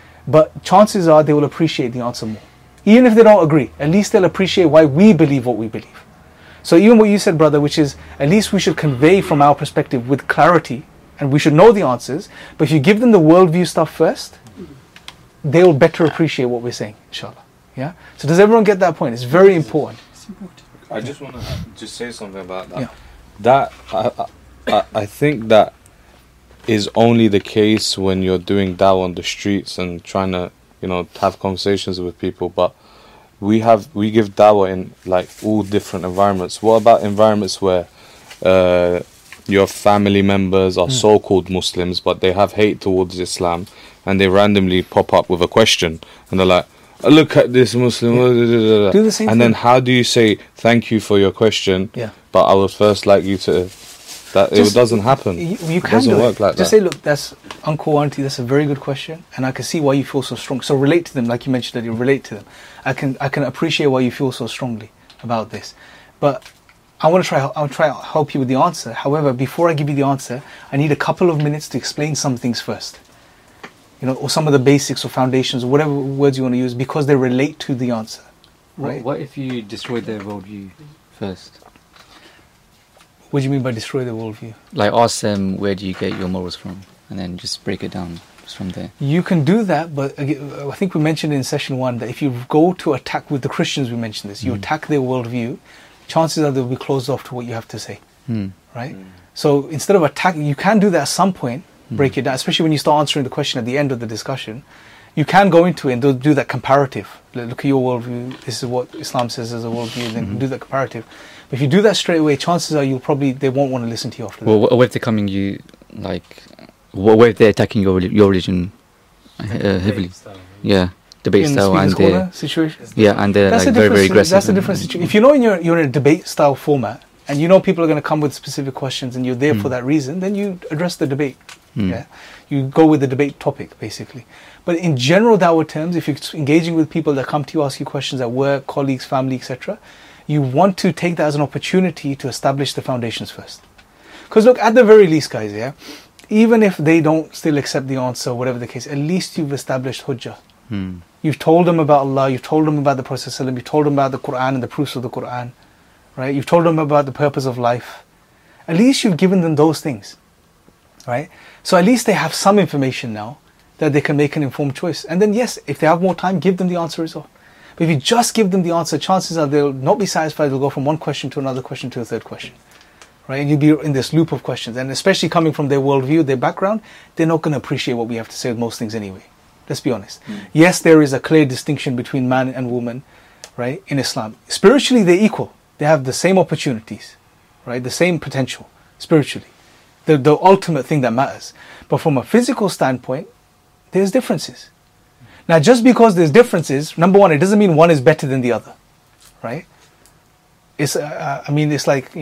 but chances are they will appreciate the answer more. Even if they don't agree, at least they'll appreciate why we believe what we believe. So even what you said, brother, which is, at least we should convey from our perspective with clarity, and we should know the answers, but if you give them the worldview stuff first, they'll better appreciate what we're saying, inshallah. Yeah. So does everyone get that point? It's very important. It's important. I just want to just say something about that. Yeah. That I think that is only the case when you're doing dawah on the streets and trying to, have conversations with people. But we give dawah in like all different environments. What about environments where your family members are so-called Muslims, but they have hate towards Islam, and they randomly pop up with a question, and they're like, look at this Muslim. Do the same and thing. then how do you say thank you for your question? Yeah. But I would first like you to. It doesn't happen. You It can doesn't do work it. like Just that. say, look, that's uncle, auntie. That's a very good question, and I can see why you feel so strong. So relate to them, like you mentioned that you relate to them. I can appreciate why you feel so strongly about this, but I want to try. I'll try to help you with the answer. However, before I give you the answer, I need a couple of minutes to explain some things first. Or some of the basics or foundations, or whatever words you want to use, because they relate to the answer. Right? What if you destroy their worldview first? What do you mean by destroy the worldview? Like, ask them, where do you get your morals from? And then just break it down just from there. You can do that, but again, I think we mentioned in session 1 that if you go to attack with the Christians, we mentioned this, you attack their worldview, chances are they'll be closed off to what you have to say. Right? So instead of attacking, you can do that at some point, break it down, especially when you start answering the question at the end of the discussion. You can go into it and do that comparative. Look at your worldview, this is what Islam says as a worldview, then do that comparative. But if you do that straight away, chances are they won't want to listen to you after that. Well, what if they're coming you, like, what if they're attacking your religion heavily? Yeah, debate in style, the and speaker's corner situation? yeah, and they're That's like a very, very different aggressive. That's a different situation. If you know you're in a debate style format, and you know people are going to come with specific questions, and you're there for that reason, then you address the debate. Yeah, you go with the debate topic basically. But in general dawah terms, if you're engaging with people that come to you, ask you questions at work, colleagues, family, etc., you want to take that as an opportunity to establish the foundations first. Because look, at the very least, guys, yeah, even if they don't still accept the answer, whatever the case, at least you've established hujjah. You've told them about Allah, you've told them about the Prophet, you've told them about the Quran and the proofs of the Quran, right? You've told them about the purpose of life. At least you've given them those things, right? So at least they have some information now that they can make an informed choice. And then yes, if they have more time, give them the answer as well. But if you just give them the answer, chances are they'll not be satisfied. They'll go from one question to another question to a third question, right? And you'll be in this loop of questions. And especially coming from their worldview, their background, they're not going to appreciate what we have to say with most things anyway. Let's be honest. Yes, there is a clear distinction between man and woman, right, in Islam. Spiritually, they're equal. They have the same opportunities, right, the same potential spiritually. The ultimate thing that matters. But from a physical standpoint, there's differences. Now, just because there's differences, number one, it doesn't mean one is better than the other, right? It's, it's like,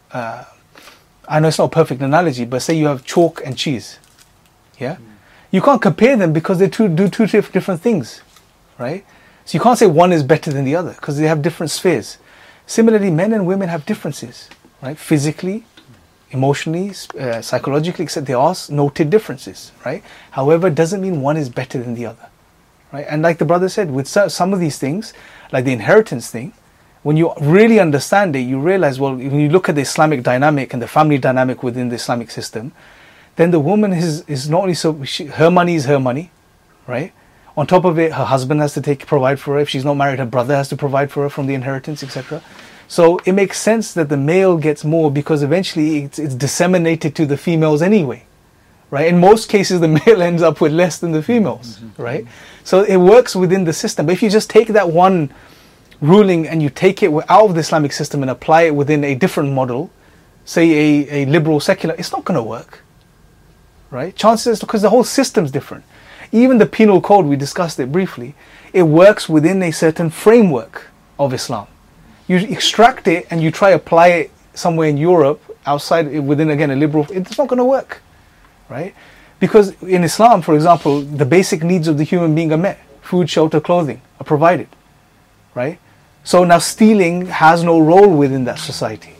I know it's not a perfect analogy, but say you have chalk and cheese, yeah? You can't compare them because they do two different things, right? So you can't say one is better than the other because they have different spheres. Similarly, men and women have differences, right? Physically, emotionally, psychologically, except there are noted differences, right? However, it doesn't mean one is better than the other, right? And like the brother said, with some of these things, like the inheritance thing, when you really understand it, you realize, well, when you look at the Islamic dynamic and the family dynamic within the Islamic system, then the woman is not only her money is her money, right? On top of it, her husband has to provide for her. If she's not married, her brother has to provide for her from the inheritance, etc. So it makes sense that the male gets more because eventually it's disseminated to the females anyway, right? In most cases, the male ends up with less than the females, right? So it works within the system. But if you just take that one ruling and you take it out of the Islamic system and apply it within a different model, say a liberal secular, it's not going to work, right? Chances, because the whole system's different. Even the penal code, we discussed it briefly, it works within a certain framework of Islam. You extract it and you try apply it somewhere in Europe, outside, within, again, a liberal, it's not going to work, right? Because in Islam, for example, the basic needs of the human being are met. Food, shelter, clothing are provided, right? So now stealing has no role within that society.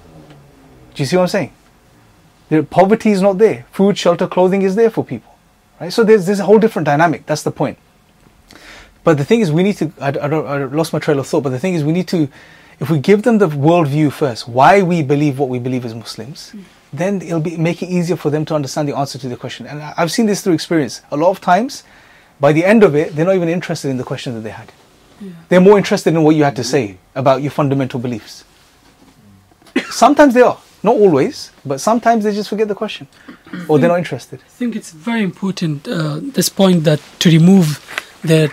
Do you see what I'm saying? Poverty is not there. Food, shelter, clothing is there for people, right? So there's a whole different dynamic. That's the point. But the thing is, we need to, I lost my trail of thought, but the thing is, we need to, if we give them the worldview first, why we believe what we believe as Muslims, then it'll make it easier for them to understand the answer to the question. And I've seen this through experience. A lot of times, by the end of it, they're not even interested in the question that they had. Yeah. They're more interested in what you had to say about your fundamental beliefs. Sometimes they are. Not always, but sometimes they just forget the question. Or they're not interested. I think it's very important, this point, that to remove their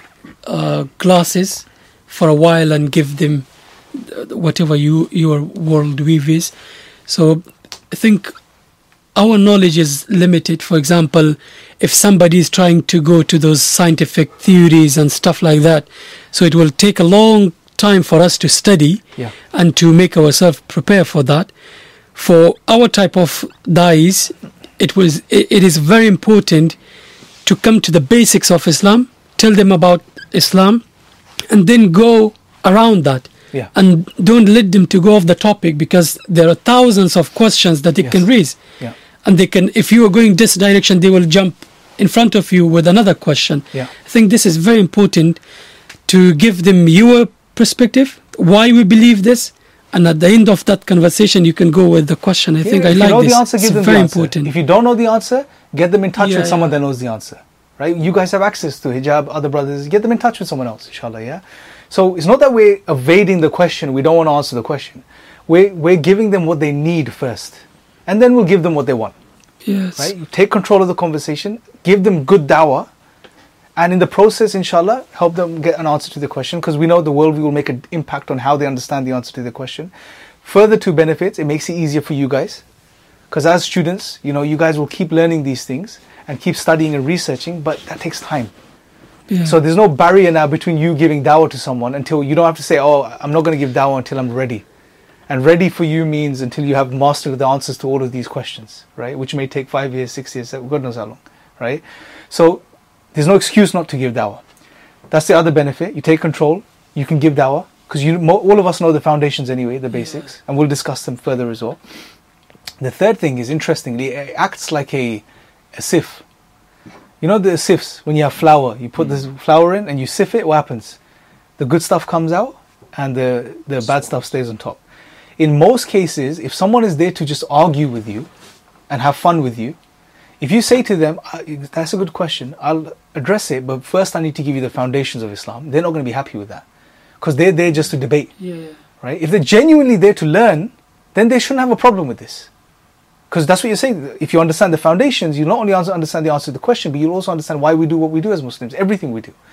glasses for a while and give them whatever your worldview is. So I think our knowledge is limited. For example, if somebody is trying to go to those scientific theories and stuff like that, so it will take a long time for us to study and to make ourselves prepare for that. For our type of dais, it is very important to come to the basics of Islam, tell them about Islam, and then go around that. Yeah. And don't let them to go off the topic, because there are thousands of questions that they can raise. Yeah. And they can, if you are going this direction, they will jump in front of you with another question. Yeah. I think this is very important to give them your perspective, why we believe this, and at the end of that conversation, you can go with the question. I think I like this. If you know the answer, give them very the answer. important. If you don't know the answer, get them in touch with someone that knows the answer. Right? You guys have access to hijab, other brothers. Get them in touch with someone else, inshallah, yeah? So it's not that we're evading the question, we don't want to answer the question. We're giving them what they need first. And then we'll give them what they want. Yes. Right? You take control of the conversation, give them good dawah, and in the process, inshallah, help them get an answer to the question, because we know the worldview will make an impact on how they understand the answer to the question. Further to benefits, it makes it easier for you guys. Because as students, you guys will keep learning these things and keep studying and researching, but that takes time. Yeah. So there's no barrier now between you giving dawah to someone until you don't have to say, oh, I'm not going to give dawah until I'm ready. And ready for you means until you have mastered the answers to all of these questions, right? Which may take 5 years, 6 years, God knows how long, right? So there's no excuse not to give dawah. That's the other benefit. You take control, you can give dawah, because all of us know the foundations anyway, the basics, and we'll discuss them further as well. The third thing is, interestingly, it acts like a sieve. You know the sieves, when you have flour, you put this flour in and you sieve it, what happens? The good stuff comes out and the bad stuff stays on top. In most cases, if someone is there to just argue with you and have fun with you, if you say to them, that's a good question, I'll address it, but first I need to give you the foundations of Islam, they're not going to be happy with that. Because they're there just to debate. Yeah. Right? If they're genuinely there to learn, then they shouldn't have a problem with this. Because that's what you're saying. If you understand the foundations, you not only understand the answer to the question, but you'll also understand why we do what we do as Muslims, everything we do.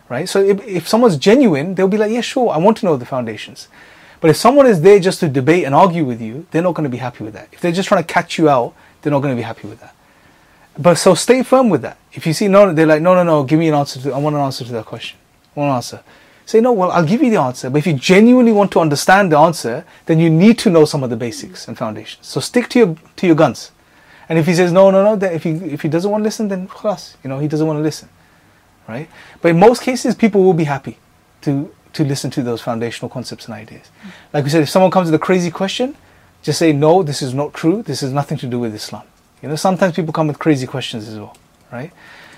right? So if someone's genuine, they'll be like, yeah, sure, I want to know the foundations. But if someone is there just to debate and argue with you, they're not going to be happy with that. If they're just trying to catch you out, they're not going to be happy with that. But so stay firm with that. If you see no, they're like, no, give me an answer. I want an answer to that question. I want an answer. Say, no, well, I'll give you the answer. But if you genuinely want to understand the answer, then you need to know some of the basics and foundations. So stick to your guns. And if he says no, then if he doesn't want to listen, then khalas, he doesn't want to listen, right? But in most cases, people will be happy to listen to those foundational concepts and ideas. Like we said, if someone comes with a crazy question, just say, no, this is not true. This has nothing to do with Islam. Sometimes people come with crazy questions as well, right?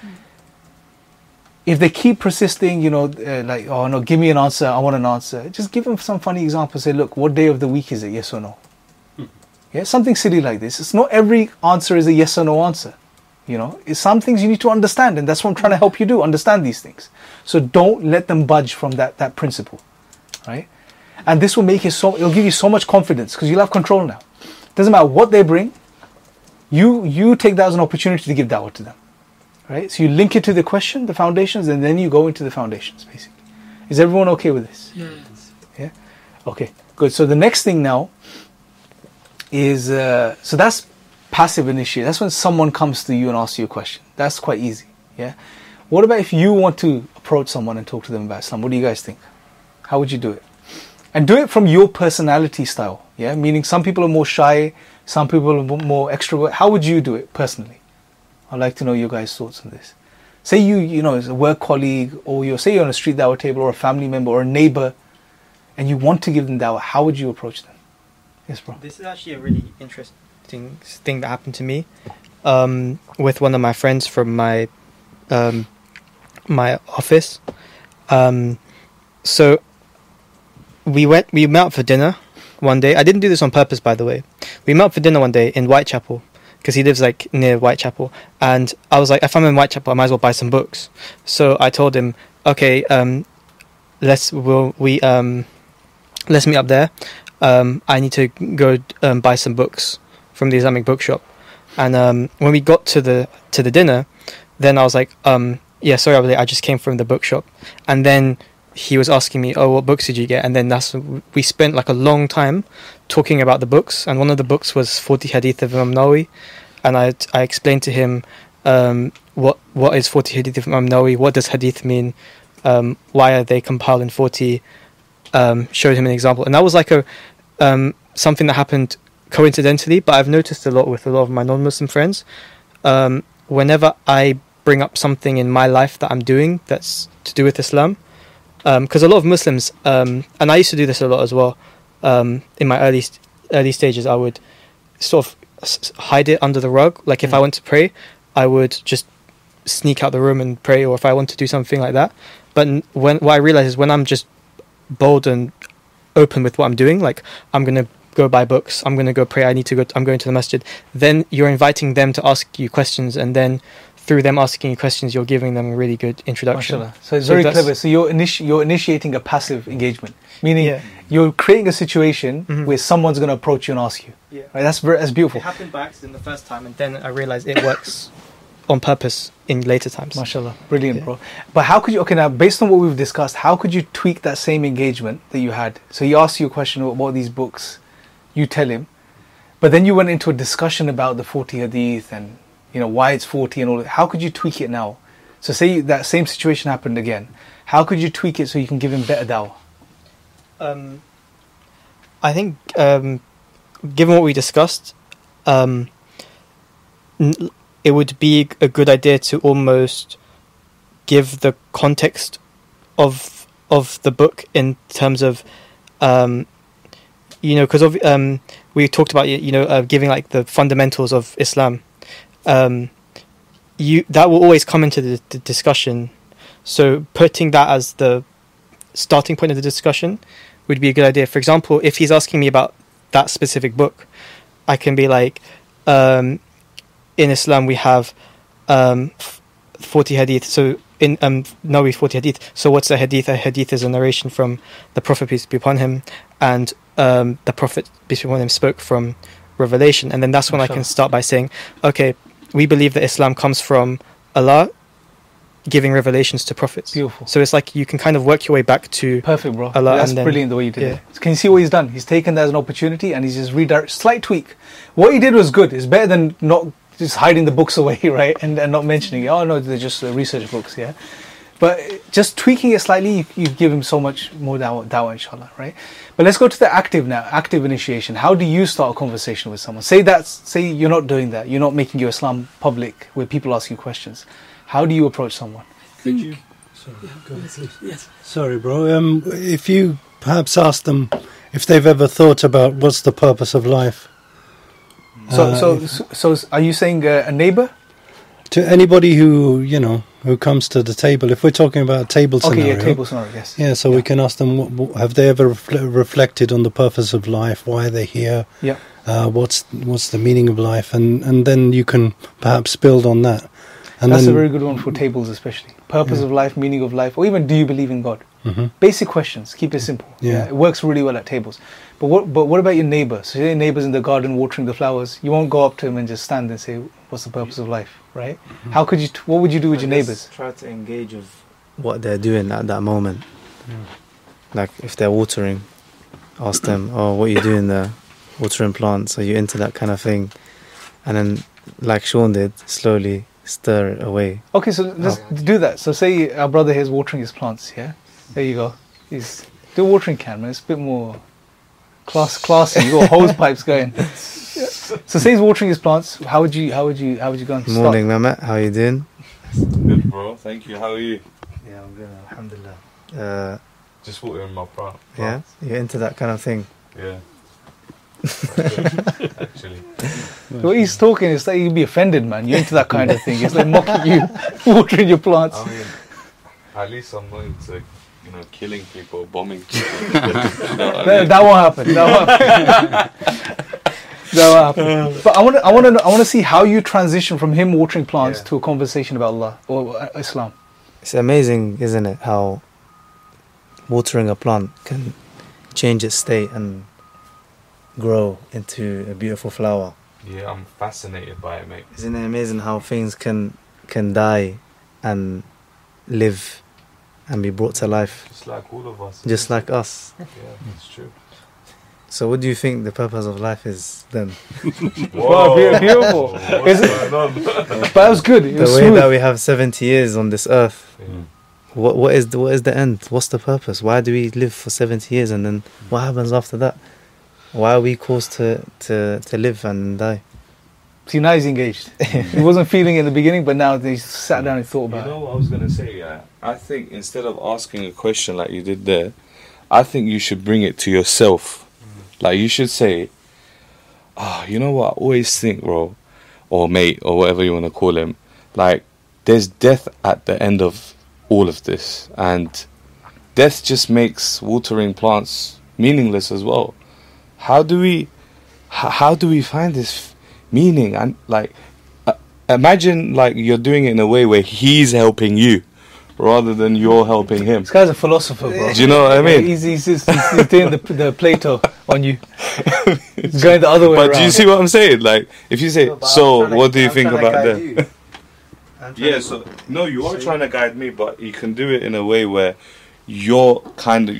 If they keep persisting, like, oh no, give me an answer, I want an answer. Just give them some funny example. Say, look, what day of the week is it? Yes or no? Yeah, something silly like this. It's not every answer is a yes or no answer. It's some things you need to understand, and that's what I'm trying to help you do, understand these things. So don't let them budge from that principle, right? And this will make it'll give you so much confidence because you'll have control now. Doesn't matter what they bring, you take that as an opportunity to give da'wah to them, right? So you link it to the question, the foundations, and then you go into the foundations, basically. Is everyone okay with this? Yes. Yeah? Okay, good. So the next thing now is, so that's passive initiate. That's when someone comes to you and asks you a question. That's quite easy, yeah? What about if you want to approach someone and talk to them about Islam? What do you guys think? How would you do it? And do it from your personality style, yeah? Meaning some people are more shy, some people are more extrovert. How would you do it personally? I'd like to know your guys' thoughts on this. Say as a work colleague, or say you're on a street dawah table, or a family member, or a neighbor, and you want to give them dawah. How would you approach them? Yes, bro. This is actually a really interesting thing that happened to me with one of my friends from my office. So we met up for dinner one day. I didn't do this on purpose, by the way. We met up for dinner one day in Whitechapel because he lives near Whitechapel, and I was like, if I'm in Whitechapel, I might as well buy some books. So I told him, okay, let's meet up there. I need to go buy some books from the Islamic bookshop. And when we got to the dinner, then I was like, yeah, sorry, I just came from the bookshop. And then he was asking me, oh, what books did you get? And then we spent like a long time talking about the books. And one of the books was 40 Hadith of Imam Nawawi. And I explained to him what is 40 Hadith of Imam Nawawi, what does Hadith mean, why are they compiled in 40, showed him an example. And that was like something that happened coincidentally, but I've noticed a lot with a lot of my non-Muslim friends. Whenever I bring up something in my life that I'm doing that's to do with Islam, because a lot of Muslims, and I used to do this a lot as well, in my early stages, I would sort of hide it under the rug. Like if I went to pray, I would just sneak out the room and pray, or if I want to do something like that. But what I realize is when I'm just bold and open with what I'm doing, like I'm going to go buy books, I'm going to go pray, I'm going to the masjid, then you're inviting them to ask you questions, and then through them asking you questions, you're giving them a really good introduction. Mashallah. So it's very clever. So you're initiating a passive engagement, meaning you're creating a situation where someone's going to approach you and ask you. Yeah. Right? That's beautiful. It happened by accident the first time, and then I realized it works on purpose in later times. Mashallah. Brilliant, bro. But how could you, now based on what we've discussed, how could you tweak that same engagement that you had? So he asks you a question about what are these books, you tell him, but then you went into a discussion about the 40 hadith and why it's 40 and all that. How could you tweak it now? So say that same situation happened again. How could you tweak it so you can give him better dawah? I think, given what we discussed, it would be a good idea to almost give the context of the book in terms of, because we talked about giving like the fundamentals of Islam. That will always come into the discussion. So putting that as the starting point of the discussion would be a good idea. For example, if he's asking me about that specific book, I can be like, in Islam we have 40 hadith. So in Nawawi 40 hadith. So what's a hadith? A hadith is a narration from the Prophet, peace be upon him, and the Prophet, peace be upon him, spoke from revelation. And then that's when I can start by saying, okay, we believe that Islam comes from Allah, giving revelations to prophets. Beautiful. So it's like you can kind of work your way back to Perfect, bro. Allah, That's and then- brilliant the way you did yeah. it. Can you see what he's done? He's taken that as an opportunity and he's just redirect, slight tweak. What he did was good. It's better than not just hiding the books away, right? And not mentioning it. Oh no, they're just research books, yeah. But just tweaking it slightly, you give him so much more dawah, inshallah, right? But let's go to the active now, active initiation. How do you start a conversation with someone? Say you're not doing that. You're not making your Islam public where people ask you questions. How do you approach someone? Could you? Sorry, go ahead, please. Yes. Sorry, bro. If you perhaps ask them if they've ever thought about what's the purpose of life. So are you saying a neighbor? To anybody who who comes to the table, if we're talking about a table scenario. Okay, yeah, table scenario, yes. Yeah, so we can ask them, have they ever reflected on the purpose of life? Why are they here? Yeah. What's the meaning of life? And then you can perhaps build on that. And That's then, a very good one for tables, especially. Purpose of life, meaning of life, or even do you believe in God? Mm-hmm. Basic questions. Keep it simple. Yeah. It works really well at tables. But what about your neighbour? So your neighbour's in the garden watering the flowers. You won't go up to him and just stand and say, "What's the purpose of life?" Right? Mm-hmm. How could you? What would you do with your neighbours? Try to engage with what they're doing at that moment. Like if they're watering, ask them, "Oh, what are you doing there? Watering plants? Are you into that kind of thing?" And then, like Sean did, slowly stir it away. Okay, so let's do that. So say our brother here is watering his plants. Yeah, there you go. He's do a watering can, man. It's a bit more classy. You got hose pipes going. So say he's watering his plants. How would you go and start? Morning, Mehmet. How you doing? Good, bro. Thank you. How are you? Yeah, I'm good. Alhamdulillah. Just watering my plant. Yeah, you're into that kind of thing. Yeah. Actually. The way he's talking, it's like you'd be offended, man. You're into that kind of thing. It's like mocking you, watering your plants. I mean, at least I'm not into, killing people, bombing people. You know what I mean? That won't happen. That won't happen. But I want to see how you transition from him watering plants to a conversation about Allah or Islam. It's amazing, isn't it, how watering a plant can change its state and grow into a beautiful flower. Yeah, I'm fascinated by it, mate. Isn't it amazing how things can die and live and be brought to life, Just like all of us. just like us? Yeah, it's true. So what do you think the purpose of life is then? Wow, beautiful. What's going on? But that was good. It The was way smooth. that we have 70 years on this earth, Yeah. what is the end? What's the purpose? Why do we live for 70 years and then what happens after that? Why are we caused to live and die? See, now he's engaged. He wasn't feeling it in the beginning, but now he's sat down and thought about You know what I was going to say, yeah? I think instead of asking a question like you did there, I think you should bring it to yourself. Like you should say, you know what, I always think, bro, or mate, or whatever you want to call him, like, there's death at the end of all of this. And death just makes watering plants meaningless as well. How do we find this meaning? And like, imagine like you're doing it in a way where he's helping you rather than you're helping him. This guy's a philosopher, bro. Do you know what I mean? He's doing the Plato on you. He's going the other way But around. do you see what I'm saying? Like, if you say, what do you think about that? Yeah, so no, you are trying to guide me, but you can do it in a way where you're kind of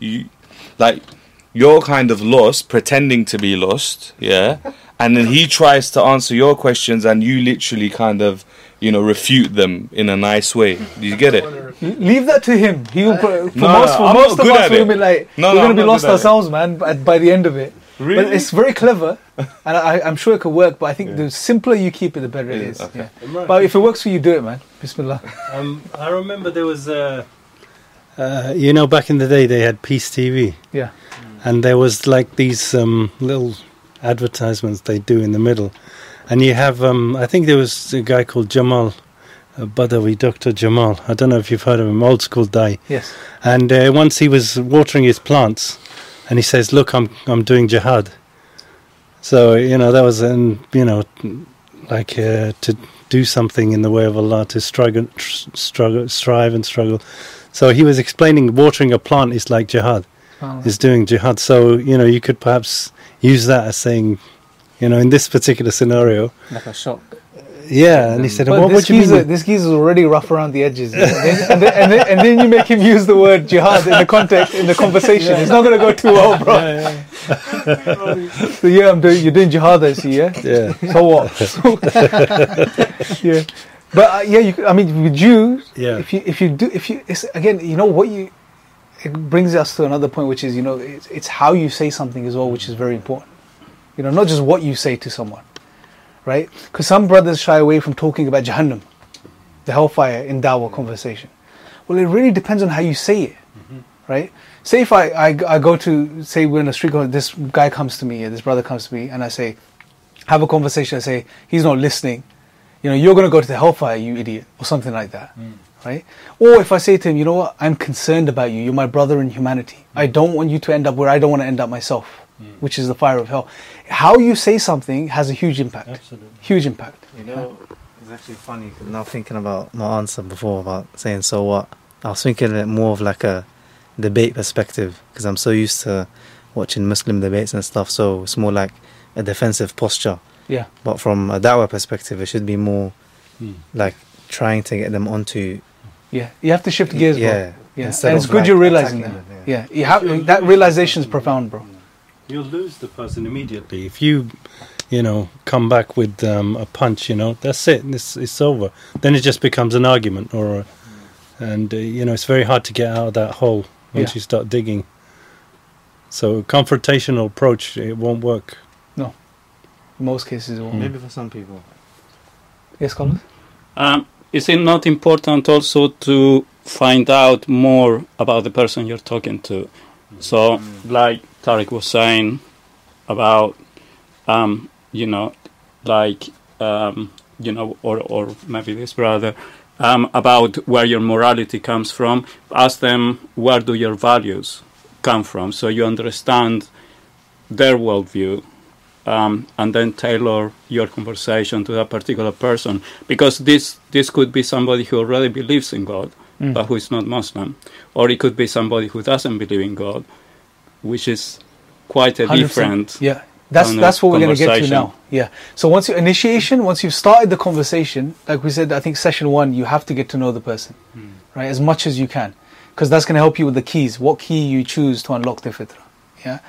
you're kind of lost, pretending to be lost, yeah, and then he tries to answer your questions, and you literally kind of refute them in a nice way. Do you get it? Leave that to him. He will. For No, most I'm of not good us, at we'll it. be like, No, we're no, going I'm to be not lost good at it. ourselves, man. By the end of it, Really? but it's very clever, and I'm sure it could work. But I think the simpler you keep it, the better it is. Okay. Yeah. But if it works for you, do it, man. Bismillah. I remember there was back in the day they had Peace TV. Yeah. And there was like these little advertisements they do in the middle. And you have, I think there was a guy called Jamal Badawi, Dr. Jamal. I don't know if you've heard of him, old school guy. Yes. And once he was watering his plants, and he says, "Look, I'm doing jihad." So that was, to do something in the way of Allah, to strive and struggle. So he was explaining watering a plant is like jihad, is doing jihad. So you could perhaps use that as saying, in this particular scenario, Like a shock. Yeah, and he said, But what this would you geezer, mean? this geezer is already rough around the edges, and then you make him use the word jihad in the context in the conversation. It's not going to go too well, bro. So you're doing jihad, I see. Yeah. Yeah. So what? Yeah. But I mean, with Jews, Yeah. it's again, you know what you. It brings us to another point, which is it's how you say something as well, which is very important. Not just what you say to someone. Right? Because some brothers shy away from talking about Jahannam, the hellfire, in dawah conversation. Well, it really depends on how you say it, right? Say if I go to, say we're in a street, this guy comes to me, this brother comes to me, and I say, have a conversation, I say, he's not listening, you're going to go to the hellfire, you idiot, or something like that, right? Or if I say to him, you know what, I'm concerned about you, you're my brother in humanity. I don't want you to end up where I don't want to end up myself. Which is the fire of hell. How you say something has a huge impact. Absolutely. Huge impact. It's actually funny 'cause now thinking about my answer before about saying so what. I was thinking it more of like a debate perspective because I'm so used to watching Muslim debates and stuff. So it's more like a defensive posture. Yeah. But from a da'wah perspective, it should be more like trying to get them onto. Yeah. You have to shift gears, bro. Yeah. Yeah. Instead And it's of, good like, you're realizing that. attacking them, Yeah. You have that realization is profound, bro. You'll lose the person immediately. If you, come back with a punch, that's it. It's over. Then it just becomes an argument, it's very hard to get out of that hole once you start digging. So confrontational approach, it won't work. No. In most cases, it won't. Maybe for some people. Yes, Colin? Is it not important also to find out more about the person you're talking to? So, like Tariq was saying about, or maybe this brother, about where your morality comes from. Ask them, where do your values come from? So you understand their worldview, and then tailor your conversation to that particular person. Because this could be somebody who already believes in God, but who is not Muslim. Or it could be somebody who doesn't believe in God, which is quite a 100%. different. Yeah. That's what we're going to get to now. Yeah. So once you've started the conversation, like we said, I think session 1, you have to get to know the person, right? As much as you can. Because that's going to help you with the keys. What key you choose to unlock the fitrah. Yeah.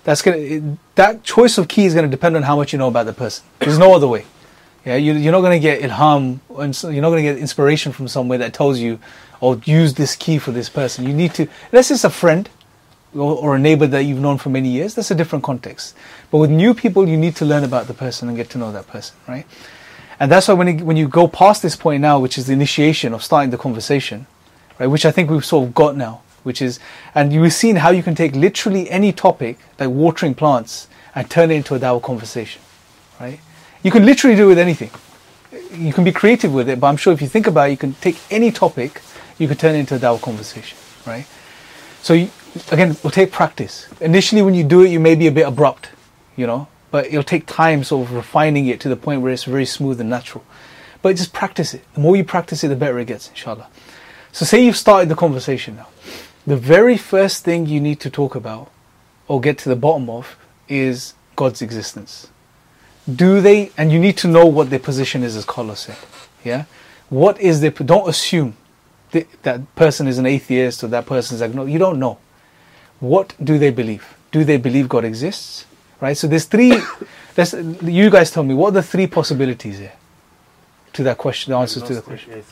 That choice of key is going to depend on how much you know about the person. There's no other way. Yeah. You're not going to get ilham, and you're not going to get inspiration from somewhere that tells you, use this key for this person. You need to, unless it's a friend, or a neighbor that you've known for many years, that's a different context. But with new people, you need to learn about the person and get to know that person, right? And that's why when you go past this point now, which is the initiation of starting the conversation, right, which I think we've sort of got now, and you've seen how you can take literally any topic, like watering plants, and turn it into a dawah conversation, right? You can literally do it with anything. You can be creative with it, but I'm sure if you think about it, you can take any topic, you can turn it into a dawah conversation, right? So again, it'll take practice. Initially, when you do it, you may be a bit abrupt, but it'll take time sort of refining it to the point where it's very smooth and natural. But just practice it. The more you practice it, the better it gets, inshallah. So say you've started the conversation now. The very first thing you need to talk about or get to the bottom of is God's existence. And you need to know what their position is, as Carlos said. Yeah? Don't assume that person is an atheist or that person is agnostic. You don't know. What do they believe? Do they believe God exists? Right? So there's you guys tell me, what are the 3 possibilities here to that question, the answers to the question?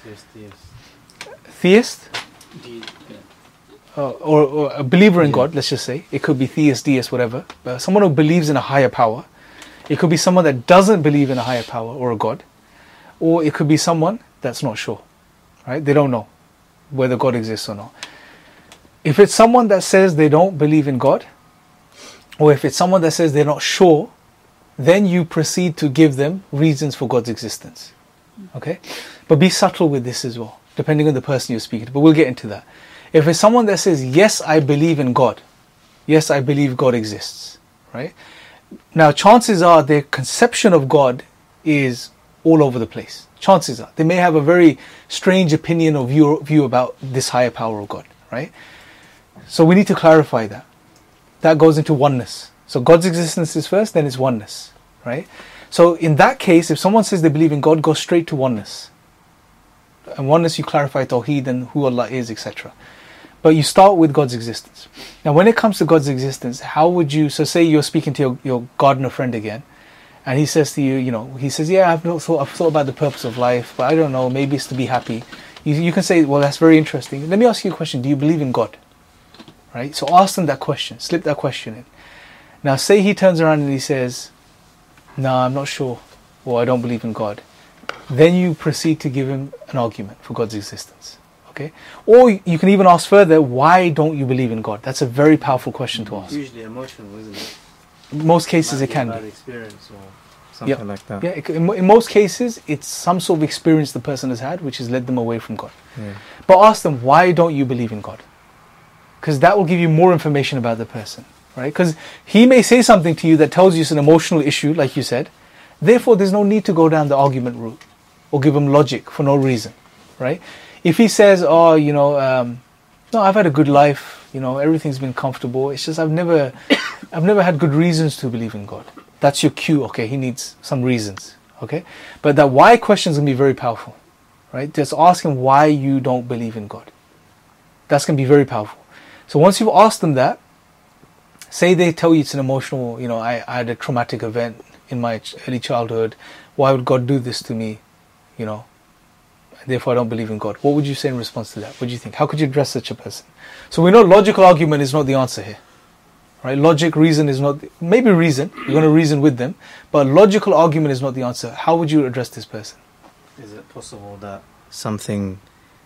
Theist? Or a believer in God, let's just say. It could be theist, deist, whatever. But someone who believes in a higher power. It could be someone that doesn't believe in a higher power or a God. Or it could be someone that's not sure. Right? They don't know whether God exists or not. If it's someone that says they don't believe in God, or if it's someone that says they're not sure, then you proceed to give them reasons for God's existence. Okay? But be subtle with this as well, depending on the person you're speaking to. But we'll get into that. If it's someone that says, yes, I believe in God. Yes, I believe God exists. Right? Now, chances are their conception of God is all over the place. Chances are. They may have a very strange opinion or view about this higher power of God. Right? So we need to clarify that. That goes into oneness. So God's existence is first, then it's oneness. Right? So in that case, if someone says they believe in God, go straight to oneness. And oneness, you clarify Tawheed and who Allah is, etc. But you start with God's existence. Now when it comes to God's existence, how would you, so say you're speaking to your gardener friend again, and he says to you, he says, yeah, I've thought about the purpose of life, but I don't know, maybe it's to be happy. You can say, well, that's very interesting. Let me ask you a question. Do you believe in God? Right? So ask them that question. Slip that question in. Now say he turns around and he says, no, I'm not sure, or I don't believe in God. Then you proceed to give him an argument for God's existence. Okay? Or you can even ask further, why don't you believe in God? That's a very powerful question to ask. Usually emotional, isn't it? In most cases it can bad be. experience or something like that. Yeah, in most cases it's some sort of experience the person has had which has led them away from God. Yeah. But ask them, why don't you believe in God? Because that will give you more information about the person. Right? Because he may say something to you that tells you it's an emotional issue, like you said. Therefore, there's no need to go down the argument route or give him logic for no reason. Right? If he says, no, I've had a good life, everything's been comfortable. It's just I've never had good reasons to believe in God. That's your cue. Okay, he needs some reasons. Okay, but that why question is going to be very powerful. Right? Just ask him why you don't believe in God. That's going to be very powerful. So once you've asked them that, say they tell you it's an emotional, I had a traumatic event in my early childhood. Why would God do this to me? Therefore I don't believe in God. What would you say in response to that? What do you think? How could you address such a person? So we know logical argument is not the answer here. Right? Logic, reason is not, maybe reason, you're going to reason with them, but logical argument is not the answer. How would you address this person? Is it possible that something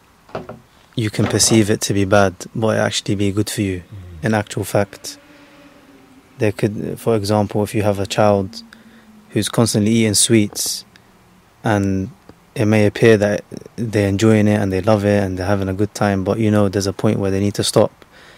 you can perceive it to be bad, but it actually be good for you in actual fact? There could, for example, if you have a child who's constantly eating sweets and it may appear that they're enjoying it and they love it and they're having a good time, but there's a point where they need to stop.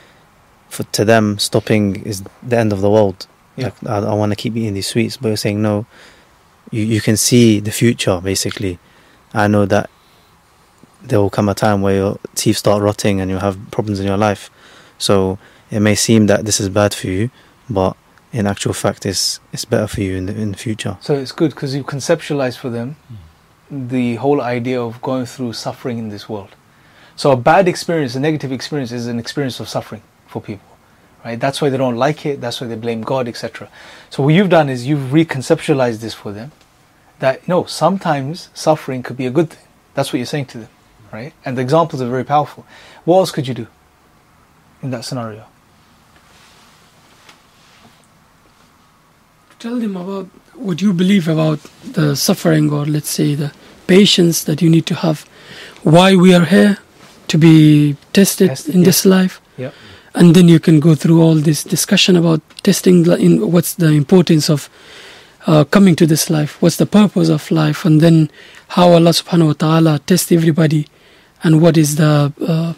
To them, stopping is the end of the world. Yeah. Like, I want to keep eating these sweets, but you're saying no, you can see the future basically. I know that there will come a time where your teeth start rotting and you'll have problems in your life. So it may seem that this is bad for you, but in actual fact it's better for you in the future. So it's good because you conceptualize for them the whole idea of going through suffering in this world. So a bad experience, a negative experience, is an experience of suffering for people. Right? That's why they don't like it, that's why they blame God, etc. So what you've done is you've reconceptualized this for them, that no, sometimes suffering could be a good thing. That's what you're saying to them. Right? And the examples are very powerful. What else could you do in that scenario? Tell them about what you believe about the suffering, or let's say the patience that you need to have, why we are here, to be tested in this life. Yeah. And then you can go through all this discussion about testing, what's the importance of coming to this life, what's the purpose of life, and then how Allah subhanahu wa ta'ala tests everybody, and what is the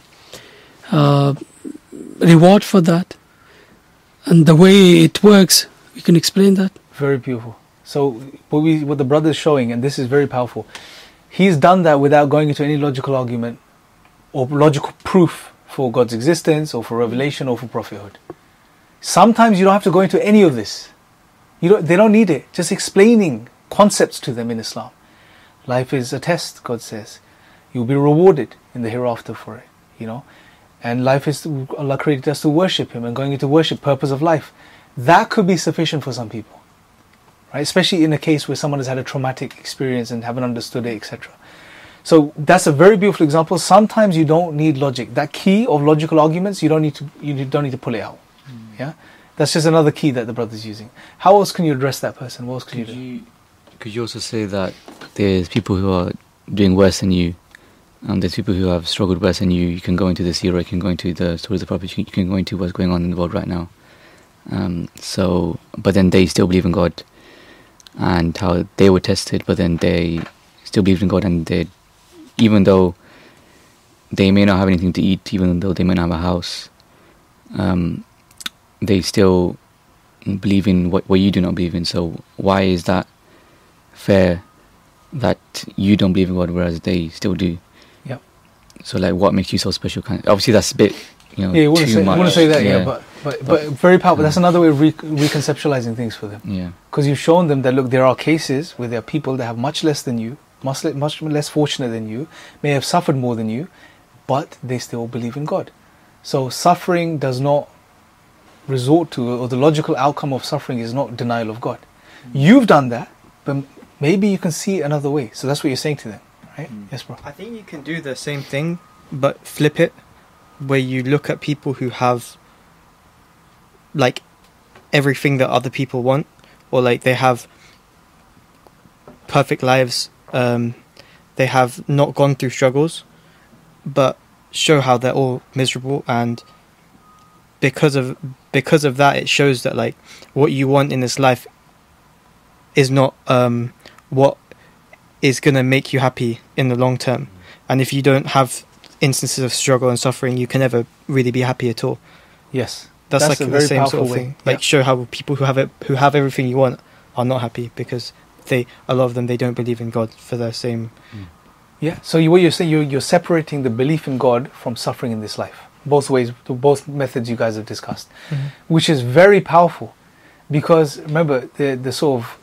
reward for that, and the way it works. You can explain that? Very beautiful. So what the brother is showing, and this is very powerful, he's done that without going into any logical argument or logical proof for God's existence or for revelation or for prophethood. Sometimes you don't have to go into any of this. They don't need it. Just explaining concepts to them in Islam. Life is a test, God says. You'll be rewarded in the hereafter for it, And life is, Allah created us to worship Him, and going into worship, purpose of life. That could be sufficient for some people. Right? Especially in a case where someone has had a traumatic experience and haven't understood it, etc. So that's a very beautiful example. Sometimes you don't need logic. That key of logical arguments, you don't need to pull it out. Yeah, that's just another key that the brother's using. How else can you address that person? What else could you do? Could you also say that there's people who are doing worse than you, and there's people who have struggled worse than you? You can go into the seerah, you can go into the stories of the Prophet, you can go into what's going on in the world right now. But then they still believe in God, and how they were tested, but then they still believed in God, and even though they may not have anything to eat, even though they may not have a house, they still believe in what you do not believe in. So why is that fair that you don't believe in God whereas they still do? Yep. So what makes you so special? Obviously that's a bit, yeah, you wouldn't too say, much. I wouldn't say that, yeah, but But very powerful. That's another way of reconceptualizing things for them. Yeah. Because you've shown them that, look, there are cases where there are people that have much less than you, much less fortunate than you, may have suffered more than you, but they still believe in God. So suffering does not resort to, or the logical outcome of suffering is not denial of God. You've done that, but maybe you can see another way. So that's what you're saying to them, right? Yes, bro. I think you can do the same thing, but flip it, where you look at people who have like everything that other people want, or like they have perfect lives, they have not gone through struggles, but show how they're all miserable, and because of that, it shows that like what you want in this life is not what is going to make you happy in the long term. And if you don't have instances of struggle and suffering, you can never really be happy at all. Yes. That's like a the very same powerful sort of way. thing. Like show how people who have everything you want are not happy because a lot of them, they don't believe in God for the same. Yeah. So what you're saying, you're separating the belief in God from suffering in this life. Both ways, both methods you guys have discussed, which is very powerful, because remember the sort of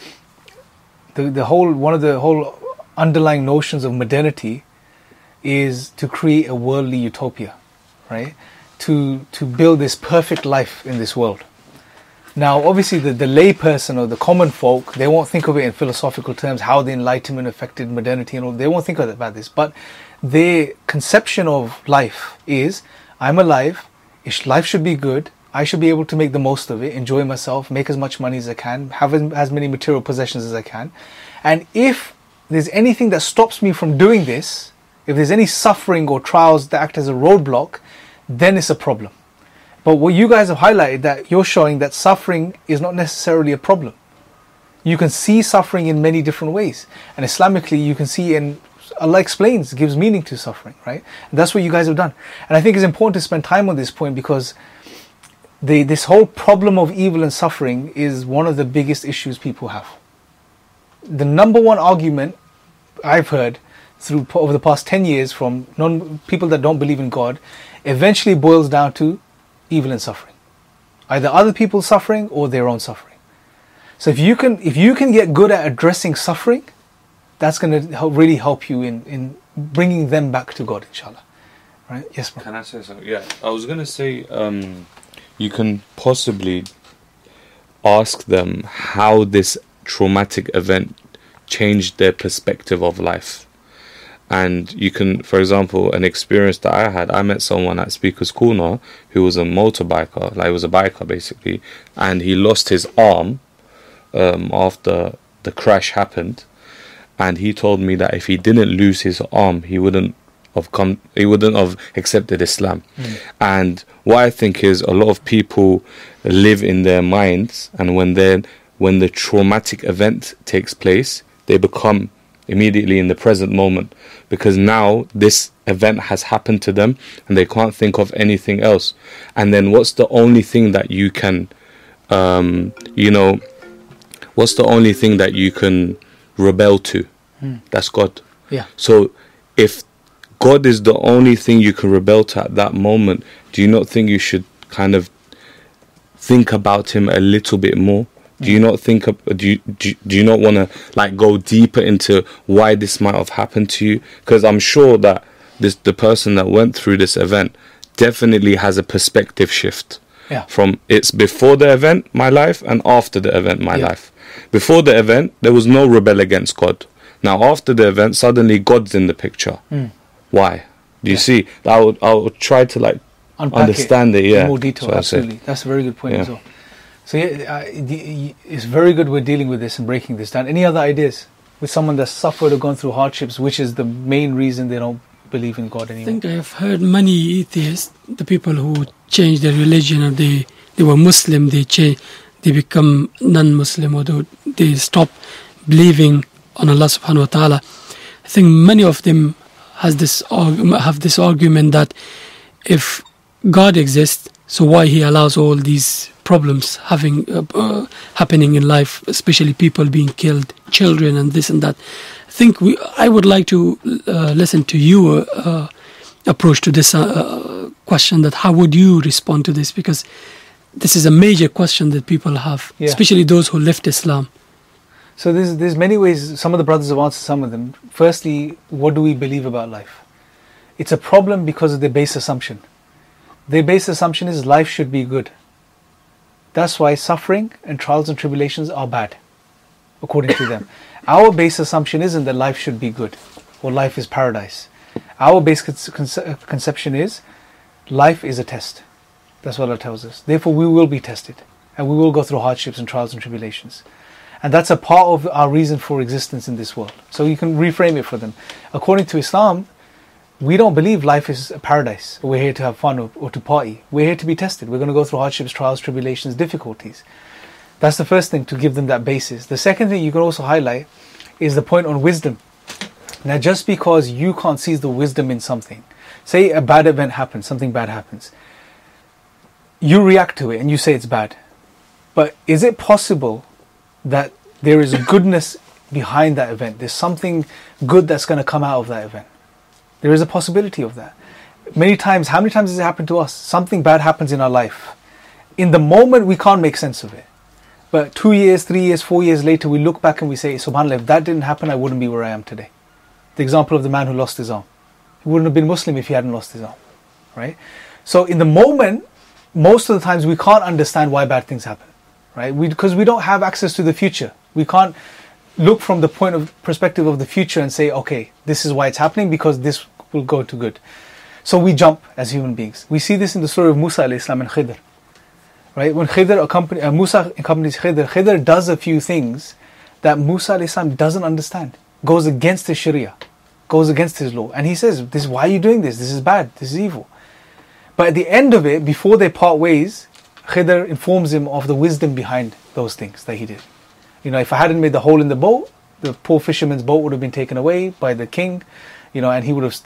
the whole underlying notions of modernity is to create a worldly utopia, right? To build this perfect life in this world. Now, obviously, the lay person or the common folk, they won't think of it in philosophical terms, how the Enlightenment affected modernity and all. They won't think about this. But their conception of life is, I'm alive, life should be good, I should be able to make the most of it, enjoy myself, make as much money as I can, have as many material possessions as I can. And if there's anything that stops me from doing this, if there's any suffering or trials that act as a roadblock, then it's a problem. But what you guys have highlighted, that you're showing that suffering is not necessarily a problem. You can see suffering in many different ways. And Islamically, you can see, and Allah explains, gives meaning to suffering, right? And that's what you guys have done. And I think it's important to spend time on this point, because this whole problem of evil and suffering is one of the biggest issues people have. The number one argument I've heard over the past 10 years from people that don't believe in God eventually boils down to evil and suffering. Either other people's suffering or their own suffering. So if you can get good at addressing suffering, that's going to really help you in bringing them back to God, inshallah. Right? Yes, bro. Can I say something? Yeah, I was going to say, you can possibly ask them how this traumatic event changed their perspective of life. And you can, for example, an experience that I met someone at Speaker's Corner who was a motorbiker, like he was a biker basically, and he lost his arm after the crash happened. And he told me that if he didn't lose his arm, he wouldn't have accepted Islam. And what I think is, a lot of people live in their minds, and when the traumatic event takes place, they become immediately in the present moment, because now this event has happened to them and they can't think of anything else. And then what's the only thing that you can what's the only thing that you can rebel to? That's God. Yeah. So if God is the only thing you can rebel to at that moment, do you not think you should kind of think about him a little bit more? Do you not think do you not want to like go deeper into why this might have happened to you? Because I'm sure that the person that went through this event definitely has a perspective shift. Yeah. From it's before the event, my life, and after the event, my life. Before the event, there was no rebel against God. Now after the event, suddenly God's in the picture. Why? Do you see? I would try to like understand it. In more detail. Absolutely. That's a very good point as well. So it's very good we're dealing with this and breaking this down. Any other ideas with someone that's suffered or gone through hardships, which is the main reason they don't believe in God anymore? I think I have heard many atheists, the people who changed their religion, or they were Muslim, they become non-Muslim, or they stop believing on Allah subhanahu wa ta'ala. I think many of them have this argument that if God exists, so why he allows all these problems happening in life, especially people being killed, children, and this and that. I would like to listen to your approach to this question that how would you respond to this? Because this is a major question that people have, Yeah. especially those who left Islam. So there's many ways. Some of the brothers have answered some of them. Firstly, what do we believe about life? It's a problem because of their base assumption. Their base assumption is life should be good. That's why suffering and trials and tribulations are bad, according to them. Our base assumption isn't that life should be good or life is paradise. Our base conception is life is a test. That's what Allah tells us. Therefore, we will be tested and we will go through hardships and trials and tribulations. And that's a part of our reason for existence in this world. So you can reframe it for them. According to Islam, we don't believe life is a paradise. We're here to have fun or to party. We're here to be tested. We're going to go through hardships, trials, tribulations, difficulties. That's the first thing, to give them that basis. The second thing you can also highlight is the point on wisdom. Now, just because you can't see the wisdom in something, say a bad event happens, something bad happens, you react to it and you say it's bad. But is it possible that there is goodness behind that event? There's something good that's going to come out of that event. There is a possibility of that. Many times, how many times has it happened to us? Something bad happens in our life. In the moment, we can't make sense of it. But 2 years, 3 years, 4 years later, we look back and we say, SubhanAllah, if that didn't happen, I wouldn't be where I am today. The example of the man who lost his arm. He wouldn't have been Muslim if he hadn't lost his arm. Right? So in the moment, most of the times we can't understand why bad things happen. Right? Because we don't have access to the future. We can't look from the point of perspective of the future and say, okay, this is why it's happening, because this will go to good. So we jump as human beings. We see this in the story of Musa alayhi salam and Khidr. Right? When Musa accompanies Khidr, Khidr does a few things that Musa alayhi salam doesn't understand. Goes against his Sharia. Goes against his law. And he says, why are you doing this? This is bad. This is evil. But at the end of it, before they part ways, Khidr informs him of the wisdom behind those things that he did. You know, if I hadn't made the hole in the boat, the poor fisherman's boat would have been taken away by the king, you know, and he would have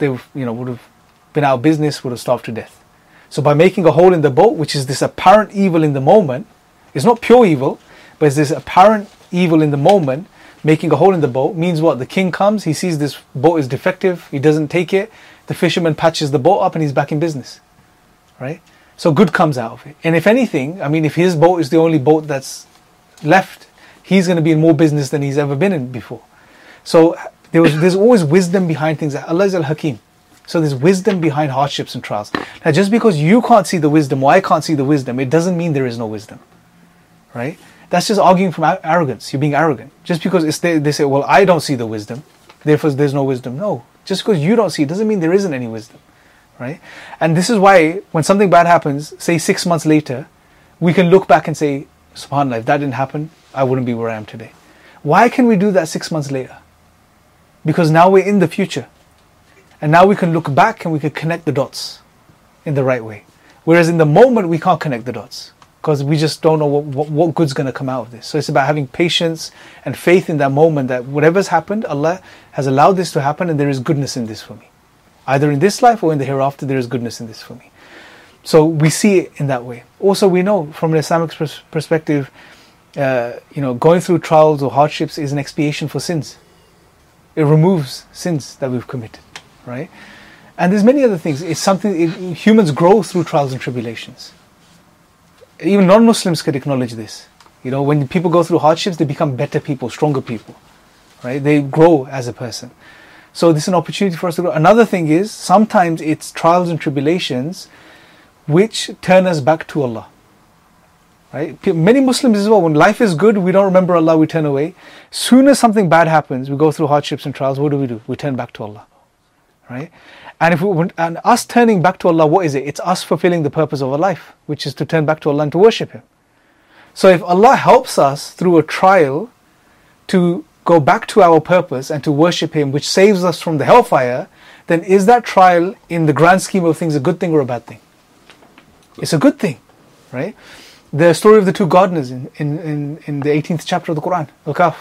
been out of business, would have starved to death. So by making a hole in the boat, which is this apparent evil in the moment, it's not pure evil, but it's this apparent evil in the moment, making a hole in the boat means what? The king comes, he sees this boat is defective, he doesn't take it, the fisherman patches the boat up and he's back in business. Right? So good comes out of it. And if anything, I mean, if his boat is the only boat that's left, he's going to be in more business than he's ever been in before. So there's always wisdom behind things. Allah is Al-Hakim. So there's wisdom behind hardships and trials. Now just because you can't see the wisdom, or I can't see the wisdom, it doesn't mean there is no wisdom. Right? That's just arguing from arrogance. You're being arrogant. Just because they say, well, I don't see the wisdom, therefore there's no wisdom. No. Just because you don't see it doesn't mean there isn't any wisdom. Right? And this is why when something bad happens, say 6 months later, we can look back and say, SubhanAllah, if that didn't happen, I wouldn't be where I am today. Why can we do that 6 months later? Because now we're in the future. And now we can look back and we can connect the dots in the right way. Whereas in the moment, we can't connect the dots. Because we just don't know what good's going to come out of this. So it's about having patience and faith in that moment that whatever's happened, Allah has allowed this to happen and there is goodness in this for me. Either in this life or in the hereafter, there is goodness in this for me. So we see it in that way. Also, we know from an Islamic perspective, going through trials or hardships is an expiation for sins. It removes sins that we've committed, right? And there's many other things. It's something, humans grow through trials and tribulations. Even non-Muslims could acknowledge this. You know, when people go through hardships, they become better people, stronger people, right? They grow as a person. So this is an opportunity for us to grow. Another thing is, sometimes it's trials and tribulations which turn us back to Allah. Right? Many Muslims as well, when life is good, we don't remember Allah, we turn away. Soon as something bad happens, we go through hardships and trials, what do? We turn back to Allah. Right? And us turning back to Allah, what is it? It's us fulfilling the purpose of our life, which is to turn back to Allah and to worship Him. So if Allah helps us through a trial to go back to our purpose and to worship Him, which saves us from the hellfire, then is that trial in the grand scheme of things a good thing or a bad thing? It's a good thing, right? The story of the two gardeners in the 18th chapter of the Quran, Al-Kahf.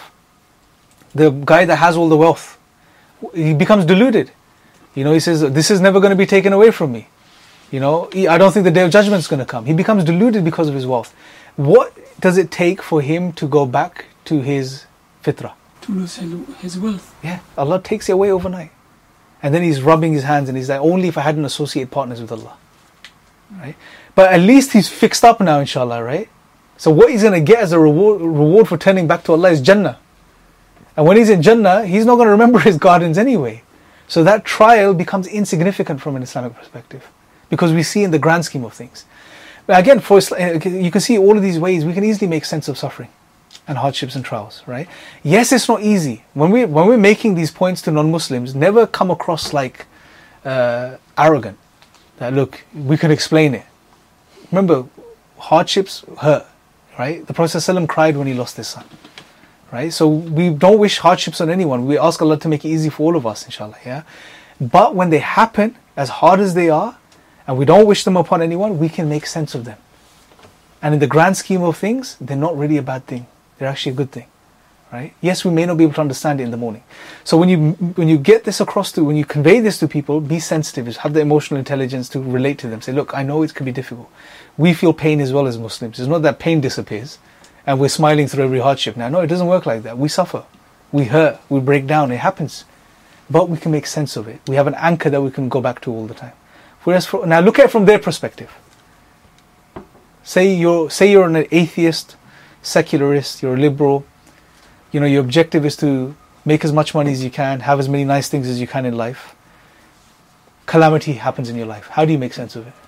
The guy that has all the wealth, he becomes deluded. You know, he says, this is never going to be taken away from me. You know, I don't think the day of judgment is going to come. He becomes deluded because of his wealth. What does it take for him to go back to his fitrah? To lose his wealth. Yeah, Allah takes it away overnight. And then he's rubbing his hands and he's like, only if I hadn't associated partners with Allah. right? But at least he's fixed up now, inshallah, right? So what he's going to get as a reward for turning back to Allah is Jannah. And when he's in Jannah, he's not going to remember his gardens anyway. So that trial becomes insignificant from an Islamic perspective, because we see in the grand scheme of things. But again, you can see all of these ways we can easily make sense of suffering and hardships and trials, right? Yes, it's not easy. When we're making these points to non-Muslims, never come across like arrogant. That look, we can explain it. Remember, hardships hurt, right? The Prophet ﷺ cried when he lost his son, right? So we don't wish hardships on anyone. We ask Allah to make it easy for all of us, inshallah, yeah? But when they happen, as hard as they are, and we don't wish them upon anyone, we can make sense of them. And in the grand scheme of things, they're not really a bad thing. They're actually a good thing, right? Yes, we may not be able to understand it in the morning. So when you get this across when you convey this to people, be sensitive, have the emotional intelligence to relate to them. Say, look, I know it can be difficult. We feel pain as well as Muslims. It's not that pain disappears and we're smiling through every hardship now. No, it doesn't work like that. We suffer, we hurt, we break down. It happens. But we can make sense of it. We have an anchor that we can go back to all the time. Now look at it from their perspective. Say you're an atheist, secularist, you're a liberal, your objective is to make as much money as you can, have as many nice things as you can in life. Calamity happens in your life. How do you make sense of it?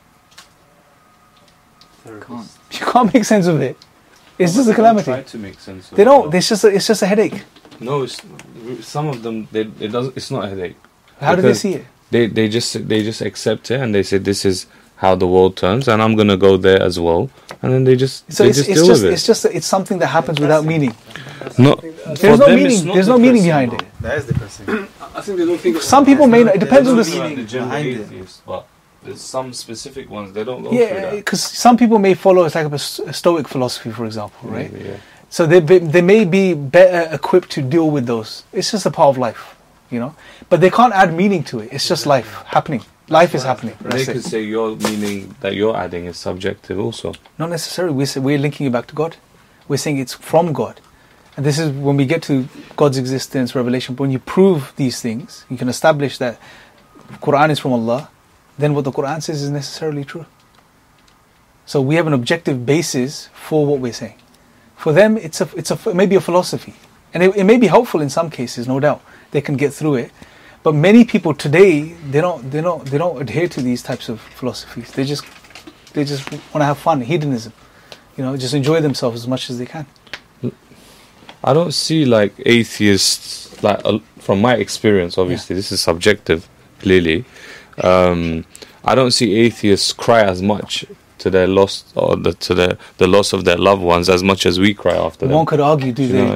You can't make sense of it. It's just a calamity. Try to make sense of they don't. It's just a headache. No, some of them it's not a headache. How do they see it? They just accept it and they say this is how the world turns, and I'm gonna go there as well, and then they just deal with it. It's something that happens without meaning. No, there's no meaning. There's no meaning behind it. That is depressing. I think they don't think. Some people may not. It depends on the meaning behind it. But there's some specific ones they don't go through that. Because some people may follow it's like a Stoic philosophy, for example, right? Yeah. So they may be better equipped to deal with those. It's just a part of life, But they can't add meaning to it. It's just life happening. Life is happening. They could say your meaning that you're adding is subjective also. Not necessarily. We're linking it back to God. We're saying it's from God. And this is when we get to God's existence, revelation. When you prove these things, you can establish that Quran is from Allah, then what the Quran says is necessarily true. So we have an objective basis for what we're saying. For them, it's maybe a philosophy. And it may be helpful in some cases, no doubt. They can get through it. But many people today, they don't adhere to these types of philosophies. They just want to have fun, hedonism, just enjoy themselves as much as they can. I don't see like atheists, from my experience, obviously this is subjective, clearly. I don't see atheists cry as much to their loss or to the loss of their loved ones as much as we cry after them. One could argue,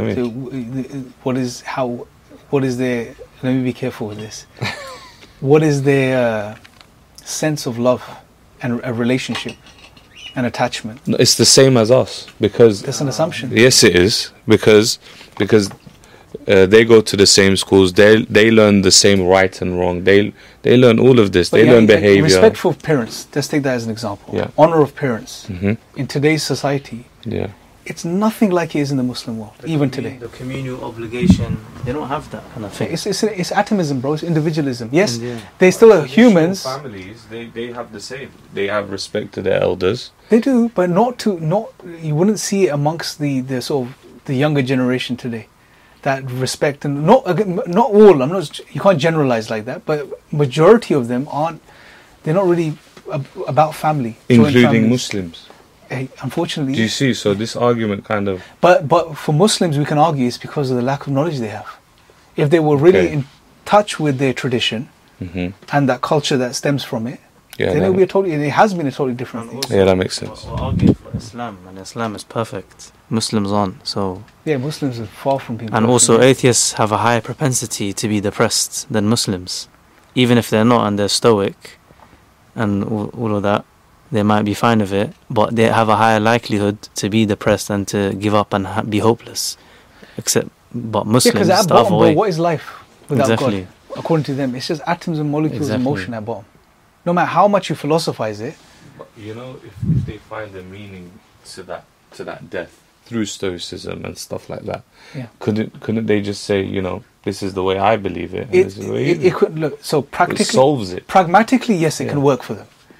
what is their? Let me be careful with this. What is their sense of love and a relationship and attachment? No, it's the same as us because that's an assumption. Yes, it is because they go to the same schools. They learn the same right and wrong. They learn all of this. They learn behavior. Respect for parents. Let's take that as an example. Yeah. Honor of parents. Mm-hmm. In today's society. Yeah. It's nothing like it is in the Muslim world, even today. The communal obligation, they don't have that kind of thing. It's atomism, bro. It's individualism. Yes, they still are humans. Families, they have the same. They have respect to their elders. They do, but you wouldn't see it amongst the sort of the younger generation today. That respect, and not all. You can't generalize like that, but majority of them aren't. They're not really about family, including Muslims. Unfortunately, do you see? So this argument kind of. But for Muslims, we can argue it's because of the lack of knowledge they have. If they were really in touch with their tradition and that culture that stems from it, then it would be it has been a totally different thing. Yeah, that makes sense. We're arguing for Islam, and Islam is perfect. Muslims aren't. So Muslims are far from being. And also, atheists have a higher propensity to be depressed than Muslims, even if they're not and they're stoic, and all of that. They might be fine with it, but they have a higher likelihood to be depressed and to give up and be hopeless. But Muslims because at starve bottom, away. Bro, what is life without God? According to them, it's just atoms and molecules in motion at bottom. No matter how much you philosophize it. But if they find a meaning to that death through Stoicism and stuff like that, couldn't they just say, this is the way I believe it? And this is the way it could look so practically. It solves it. Pragmatically, yes, it can work for them.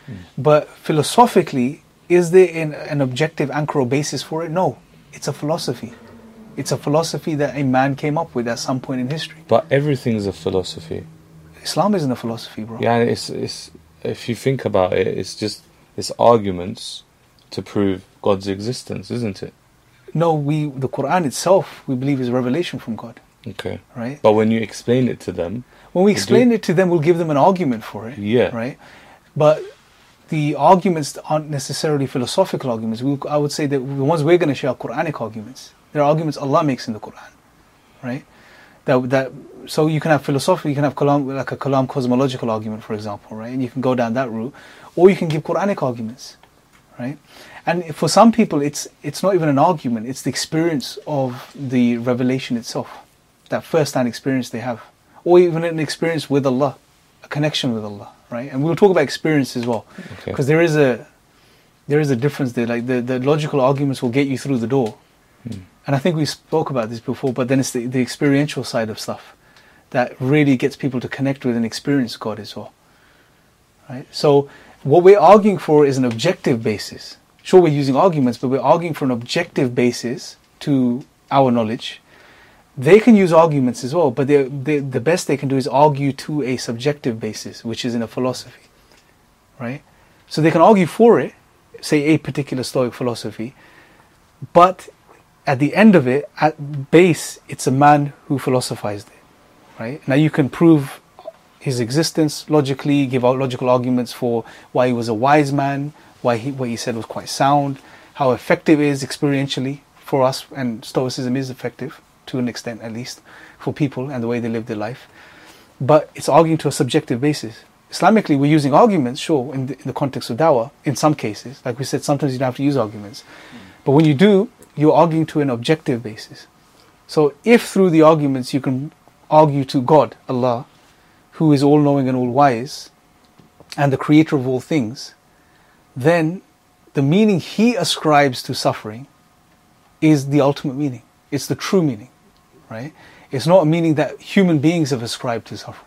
But philosophically, is there an objective anchor or basis for it? No, it's a philosophy. It's a philosophy that a man came up with at some point in history. But everything is a philosophy. Islam isn't a philosophy, bro. Yeah, it's if you think about it, it's arguments to prove God's existence, isn't it? No, the Quran itself, we believe, is revelation from God. Okay. Right? But when you explain it to them, when we explain it to them, we'll give them an argument for it. Yeah. Right? But the arguments aren't necessarily philosophical arguments. I would say that the ones we're going to share are Quranic arguments. They're arguments Allah makes in the Quran. Right? So you can have philosophical, you can have kalam, like a kalam cosmological argument, for example, right? And you can go down that route. Or you can give Quranic arguments. Right? And for some people, it's not even an argument. It's the experience of the revelation itself. That first-hand experience they have. Or even an experience with Allah. A connection with Allah. Right? And we'll talk about experience as well. Because there is a difference there. Like the logical arguments will get you through the door. And I think we spoke about this before, but then it's the experiential side of stuff that really gets people to connect with and experience God as well. Right? So what we're arguing for is an objective basis. Sure, we're using arguments, but we're arguing for an objective basis to our knowledge. They can use arguments as well, but the best they can do is argue to a subjective basis, which is in a philosophy. Right? So they can argue for it, say a particular Stoic philosophy, but at the end of it, at base, it's a man who philosophized it. Right? Now you can prove his existence logically, give out logical arguments for why he was a wise man, what he said was quite sound, how effective it is experientially for us, and Stoicism is effective to an extent at least for people and the way they live their life. But it's arguing to a subjective basis. Islamically, we're using arguments, sure, in the context of dawah, in some cases. Like we said, sometimes you don't have to use arguments. But when you do, you're arguing to an objective basis. So if through the arguments you can argue to God, Allah, who is all-knowing and all-wise, and the creator of all things, then the meaning He ascribes to suffering is the ultimate meaning. It's the true meaning, right? It's not a meaning that human beings have ascribed to suffering.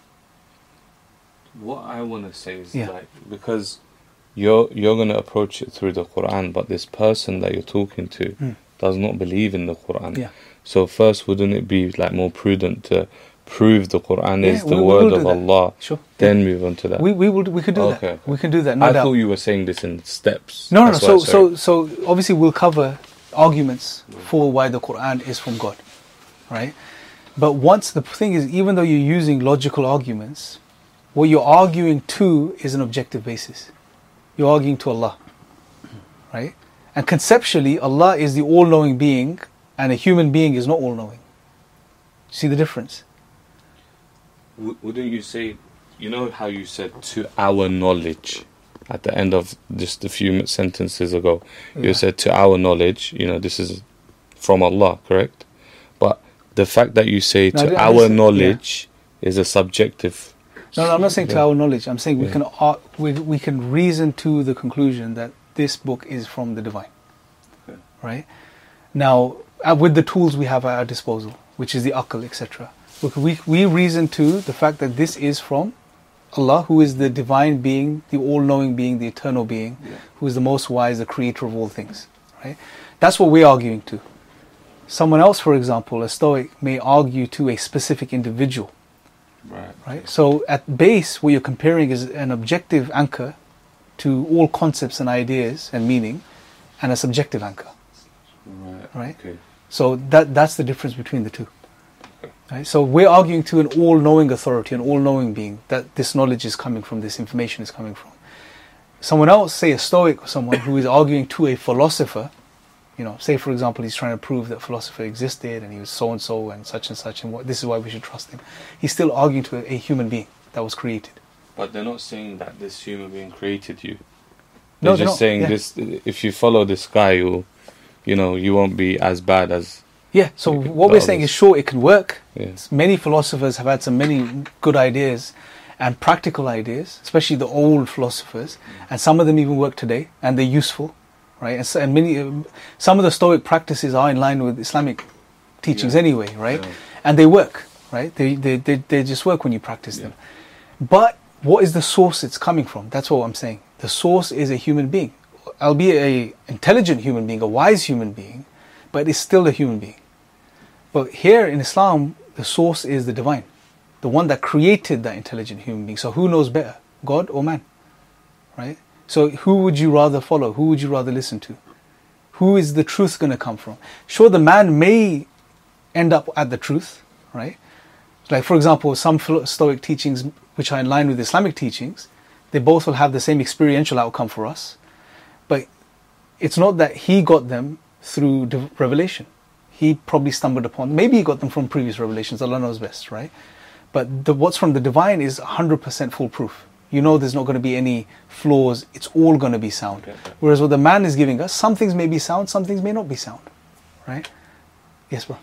What I want to say is like, because you're going to approach it through the Quran, but this person that you're talking to does not believe in the Quran. Yeah. So first, wouldn't it be like more prudent to prove the Quran is the word of Allah, then move on to that? We could do that. We can do that. No I doubt. thought you were saying this in steps. No. So obviously we'll cover arguments for why the Quran is from God, right? But once the thing is, even though you're using logical arguments, what you're arguing to is an objective basis. You're arguing to Allah, right? And conceptually, Allah is the all-knowing being, and a human being is not all-knowing. See the difference? Wouldn't you say, you know how you said to our knowledge at the end of just a few sentences ago, you said to our knowledge, this is from Allah, correct? But the fact that you say to our knowledge is a subjective. No, I'm not saying to our knowledge. I'm saying we can reason to the conclusion that this book is from the divine. Right? Now, with the tools we have at our disposal, which is the aql, etc. We reason to the fact that this is from Allah, who is the divine being, the all-knowing being, the eternal being, who is the most wise, the creator of all things. Right? That's what we're arguing to. Someone else, for example, a Stoic, may argue to a specific individual. Right? So at base, what you're comparing is an objective anchor to all concepts and ideas and meaning, and a subjective anchor. Right? Okay. So that's the difference between the two. Right? So we're arguing to an all-knowing authority, an all-knowing being, that this knowledge is coming from, this information is coming from. Someone else, say a Stoic or someone who is arguing to a philosopher, say for example he's trying to prove that philosopher existed and he was so-and-so and such, and this is why we should trust him. He's still arguing to a human being that was created. But they're not saying that this human being created you. They're just saying this. If you follow this guy, you won't be as bad as. Yeah. So what we're saying is, sure, it can work. Yeah. Many philosophers have had many good ideas and practical ideas, especially the old philosophers, and some of them even work today, and they're useful, right? And some of the Stoic practices are in line with Islamic teachings anyway, right? Yeah. And they work, right? They just work when you practice them. But what is the source it's coming from? That's what I'm saying. The source is a human being, albeit a intelligent human being, a wise human being, but it's still a human being. But here in Islam, the source is the divine, the one that created that intelligent human being. So who knows better, God or man? Right? So who would you rather follow? Who would you rather listen to? Who is the truth going to come from? Sure, the man may end up at the truth, right? Like, for example, some Stoic teachings which are in line with Islamic teachings, they both will have the same experiential outcome for us. But it's not that he got them through revelation. He probably stumbled upon, maybe he got them from previous revelations, Allah knows best, right? But what's from the divine is 100% foolproof. You know there's not going to be any flaws, it's all going to be sound. Whereas what the man is giving us, some things may be sound, some things may not be sound, right? Yes, bro.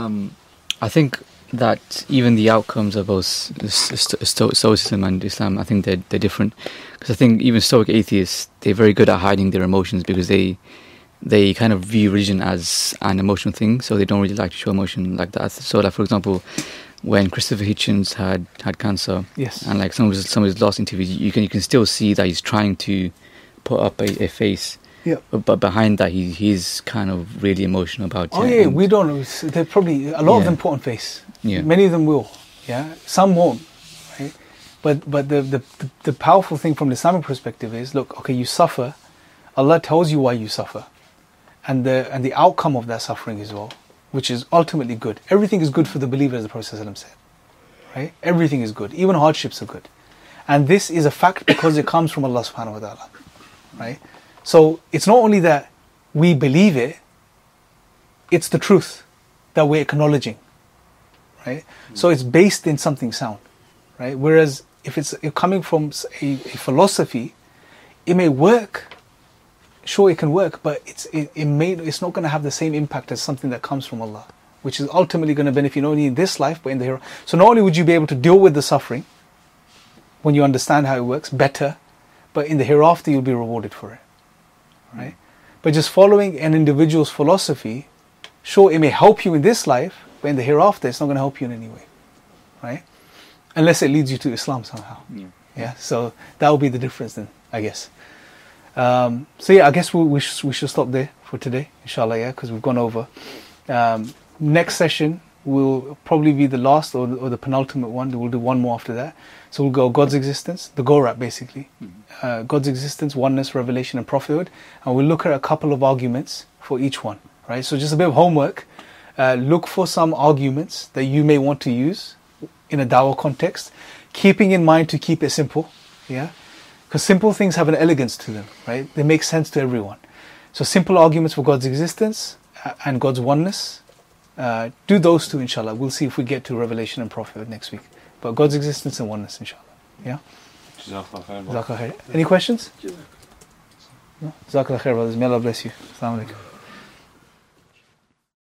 I think that even the outcomes of both Stoicism and Islam, I think they're different. Because I think even Stoic atheists, they're very good at hiding their emotions because they kind of view religion as an emotional thing, so they don't really like to show emotion like that. So, like, for example, when Christopher Hitchens had cancer, yes, and like some of his last interviews, you can still see that he's trying to put up a face. Yeah. But behind that, he's kind of really emotional about it. Oh yeah, we don't know. They're probably a lot of them put on face. Yeah. Many of them will. Yeah. Some won't. Right. But the powerful thing from the Islamic perspective is, look, okay, you suffer. Allah tells you why you suffer, and the outcome of that suffering as well, which is ultimately good. Everything is good for the believer, as the Prophet ﷺ said. Right. Everything is good. Even hardships are good, and this is a fact because it comes from Allah Subhanahu wa Taala. Right. So it's not only that we believe it, it's the truth that we're acknowledging, right? So it's based in something sound, right? Whereas if it's coming from a philosophy, it may work. Sure, it can work, but it's not going to have the same impact as something that comes from Allah, which is ultimately going to benefit not only in this life, but in the hereafter. So not only would you be able to deal with the suffering when you understand how it works better, but in the hereafter you'll be rewarded for it. Right? But just following an individual's philosophy, sure, it may help you in this life, but in the hereafter, it's not going to help you in any way, right? Unless it leads you to Islam somehow. Yeah. So that will be the difference then, I guess. So yeah, I guess we should stop there for today, inshallah. Yeah, because we've gone over. Next session will probably be the last or the penultimate one. We'll do one more after that. So we'll go God's existence, the Gorab basically. God's existence, oneness, revelation and prophethood. And we'll look at a couple of arguments for each one. Right? So just a bit of homework. Look for some arguments that you may want to use in a dawah context, keeping in mind to keep it simple. Yeah, because simple things have an elegance to them, right? They make sense to everyone. So simple arguments for God's existence and God's oneness. Do those two, inshallah. We'll see if we get to revelation and prophethood next week. But God's existence and oneness, inshallah. Yeah? Jazakallah khair. Any questions? No? Jazakallah khair, brothers. May Allah bless you. Assalamu alaikum.